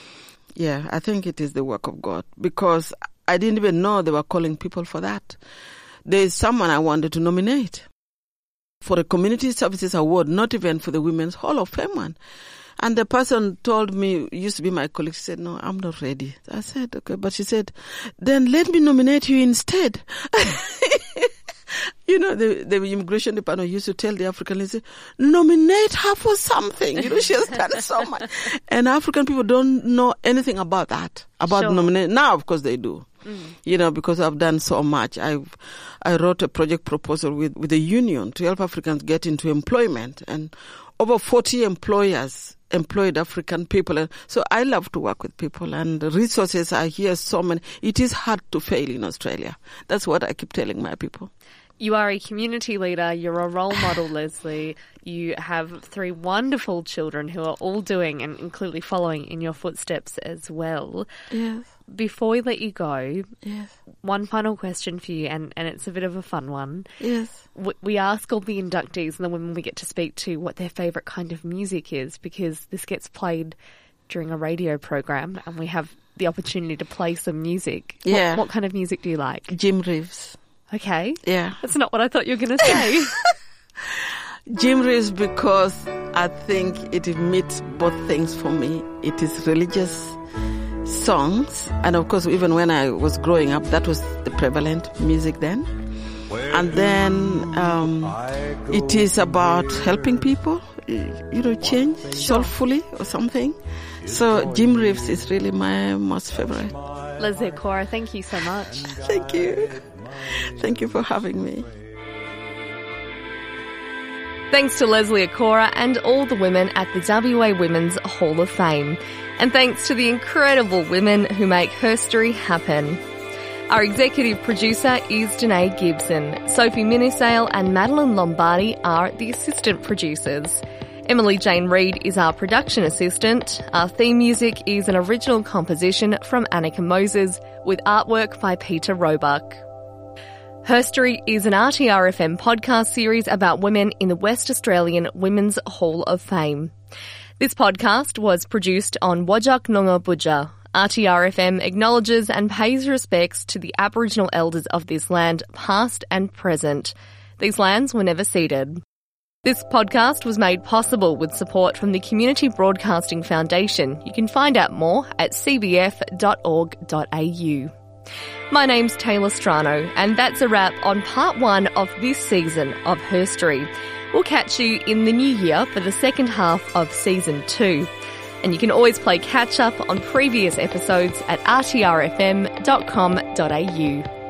yeah, I think it is the work of God, because I didn't even know they were calling people for that. There is someone I wanted to nominate for a community services award, not even for the Women's Hall of Fame one. And the person told me, used to be my colleague, she said, no, I'm not ready. I said, okay. But she said, then let me nominate you instead. You know, the, the immigration department used to tell the African lady, nominate her for something. You know, she has done so much. And African people don't know anything about that, about Sure. nomination. Now, of course, they do. Mm. You know, because I've done so much. I I wrote a project proposal with, with the union to help Africans get into employment. And over forty employers employed African people. And so I love to work with people, and the resources are here so many. It is hard to fail in Australia. That's what I keep telling my people. You are a community leader. You're a role model, Leslie. You have three wonderful children who are all doing and clearly following in your footsteps as well. Yes. Before we let you go, Yes. one final question for you, and, and it's a bit of a fun one. Yes. We, we ask all the inductees and the women we get to speak to what their favourite kind of music is, because this gets played during a radio program and we have the opportunity to play some music. Yeah. What, what kind of music do you like? Jim Reeves. Okay. Yeah. That's not what I thought you were going to say. Jim Reeves, because I think it meets both things for me. It is religious songs, and of course, even when I was growing up, that was the prevalent music then. And then um, it is about helping people, you know, change soulfully or something. So Jim Reeves is really my most favorite. Leslie Okora, thank you so much. Thank you. Thank you for having me. Thanks to Leslie Okora and all the women at the W A Women's Hall of Fame. And thanks to the incredible women who make herstory happen. Our executive producer is Danae Gibson. Sophie Minisale and Madeline Lombardi are the assistant producers. Emily Jane Reid is our production assistant. Our theme music is an original composition from Annika Moses with artwork by Peter Roebuck. Herstory is an R T R F M podcast series about women in the West Australian Women's Hall of Fame. This podcast was produced on Whadjuk Noongar Boodja. R T R F M acknowledges and pays respects to the Aboriginal elders of this land, past and present. These lands were never ceded. This podcast was made possible with support from the Community Broadcasting Foundation. You can find out more at c b f dot org dot a u. My name's Taylor Strano, and that's a wrap on part one of this season of Herstory. We'll catch you in the new year for the second half of season two. And you can always play catch up on previous episodes at r t r f m dot com dot a u.